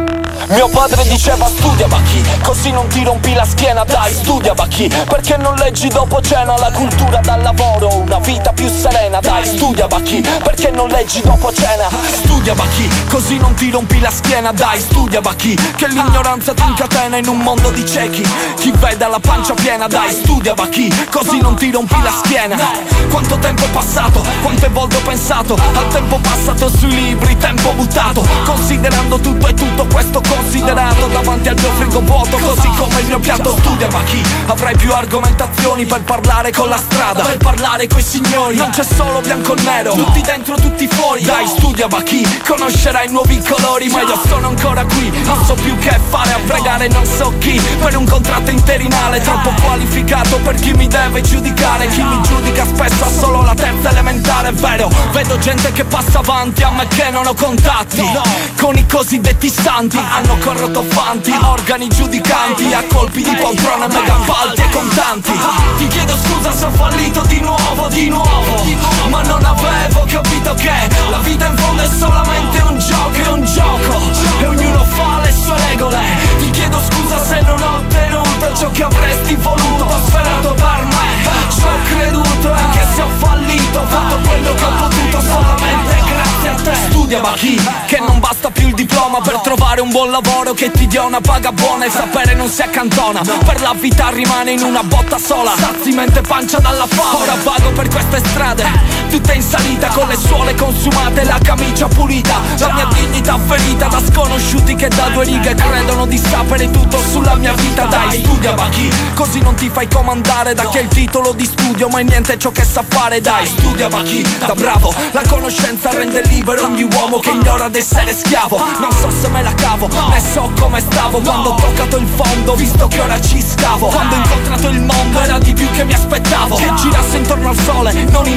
Mio padre diceva studia Bacchi, così non ti rompi la schiena, dai studia Bacchi, perché non leggi dopo cena la cultura dal lavoro, una vita più serena, dai studia Bacchi, perché non leggi dopo cena. Studia Bacchi, così non ti rompi la schiena, dai studia Bacchi, che l'ignoranza ti incatena in un mondo di ciechi, chi veda la pancia piena, dai studia Bacchi, così non ti rompi la schiena. Quanto tempo è passato, quante volte ho pensato al tempo passato sui libri, tempo buttato, considerando tutto e tutto questo considerato davanti al mio frigo vuoto, così come il mio piatto. Studia Bacchi, avrai più argomentazioni per parlare con la strada, per parlare coi signori. Non c'è solo bianco e nero, tutti dentro, tutti fuori. Dai studia Bacchi, conoscerai nuovi colori, ma io sono ancora qui, non so più che fare, a pregare non so chi, per un contratto interinale troppo qualificato per chi mi deve giudicare. Chi mi giudica spesso ha solo la terza elementare, è vero, vedo gente che passa avanti a me che non ho contatti con i cosiddetti santi, hanno corrotto fanti, organi giudicanti a colpi di poltrone, megapalti e contanti. Ti chiedo scusa se ho fallito di nuovo, di nuovo, ma non avevo capito che la vita in fondo è solamente un gioco, è un gioco, e ognuno fa le sue regole. Ti chiedo scusa se non ho ottenuto ciò che avresti voluto, ho sperato per me, ci ho creduto, anche se ho fallito, ho fatto quello che ho potuto solamente grazie a te. Studia Bacchi, che non basta più il diploma per trovare un buon lavoro che ti dia una paga buona, il sapere non si accantona, per la vita rimane in una botta sola, sazi mente pancia dalla fame. Ora vago per queste strade, tutte in salita, con le suole consumate, la camicia pulita, la mia dignità ferita da sconosciuti che da due righe credono di sapere tutto sulla mia vita. Dai studia Bacchi, così non ti fai comandare da chi ha il titolo di studio ma è niente ciò che sa fare. Dai studia Bacchi, da bravo, la conoscenza rende libero ogni uomo che ignora d'essere schiavo. Non so se me la cavo, ne so come stavo quando ho toccato il fondo, visto che ora ci scavo. Quando ho incontrato il mondo era di più che mi aspettavo, che girasse intorno al sole, non intorno al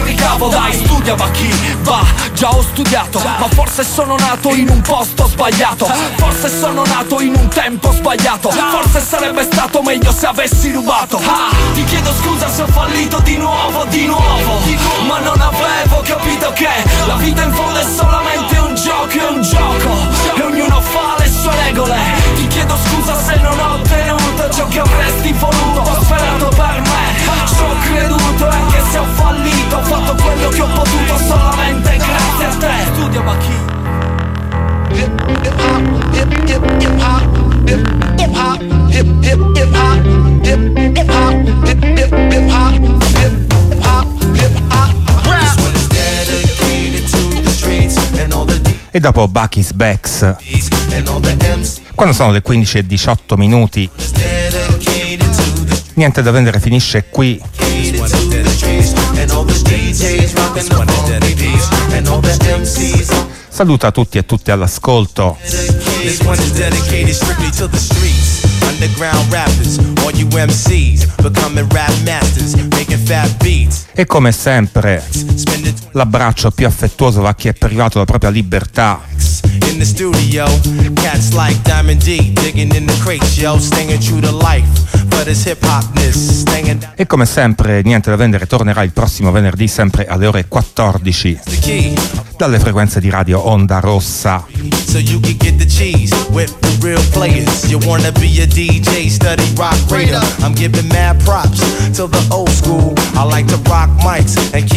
ricavo. Dai, studia ma chi va, già ho studiato. Ma forse sono nato in un posto sbagliato, forse sono nato in un tempo sbagliato, forse sarebbe stato meglio se avessi rubato. Ah, ti chiedo scusa se ho fallito di nuovo, di nuovo, ma non avevo capito che la vita in fondo è solamente un gioco, è un gioco, e ognuno fa le sue regole. Ti chiedo scusa se non ho ottenuto ciò che avresti voluto. Ho sperato per me, ci ho creduto, e anche se ho fallito ho fatto quello che ho potuto solamente grazie a te. Studia ma chi? Hip hop, hip hip hip hop, hip hip hop, hip hip hip hop, hip hip hop, hip hip hip hop, hip hop, hip hop. This one is dedicated to the streets and all the E dopo Bucky's Backs, and all the M C. quando sono le quindici e diciotto minuti, Niente da vendere finisce qui. Saluta tutti e tutte all'ascolto. This one is dedicated strictly to the streets. Underground rappers, all you M Cs, becoming rap masters, making fat beats. E come sempre, l'abbraccio più affettuoso va a chi è privato della propria libertà. In the studio, cats like Diamond D, digging in the crates, yo, staying true to life, but it's hip hopness, staying. E come sempre, Niente da vendere tornerà il prossimo venerdì sempre alle ore quattordici dalle frequenze di Radio Onda Rossa. So you can get the cheese with the real players. You wanna be a D J, study rock radar. I'm giving mad props to the old school. I like to rock mics and keep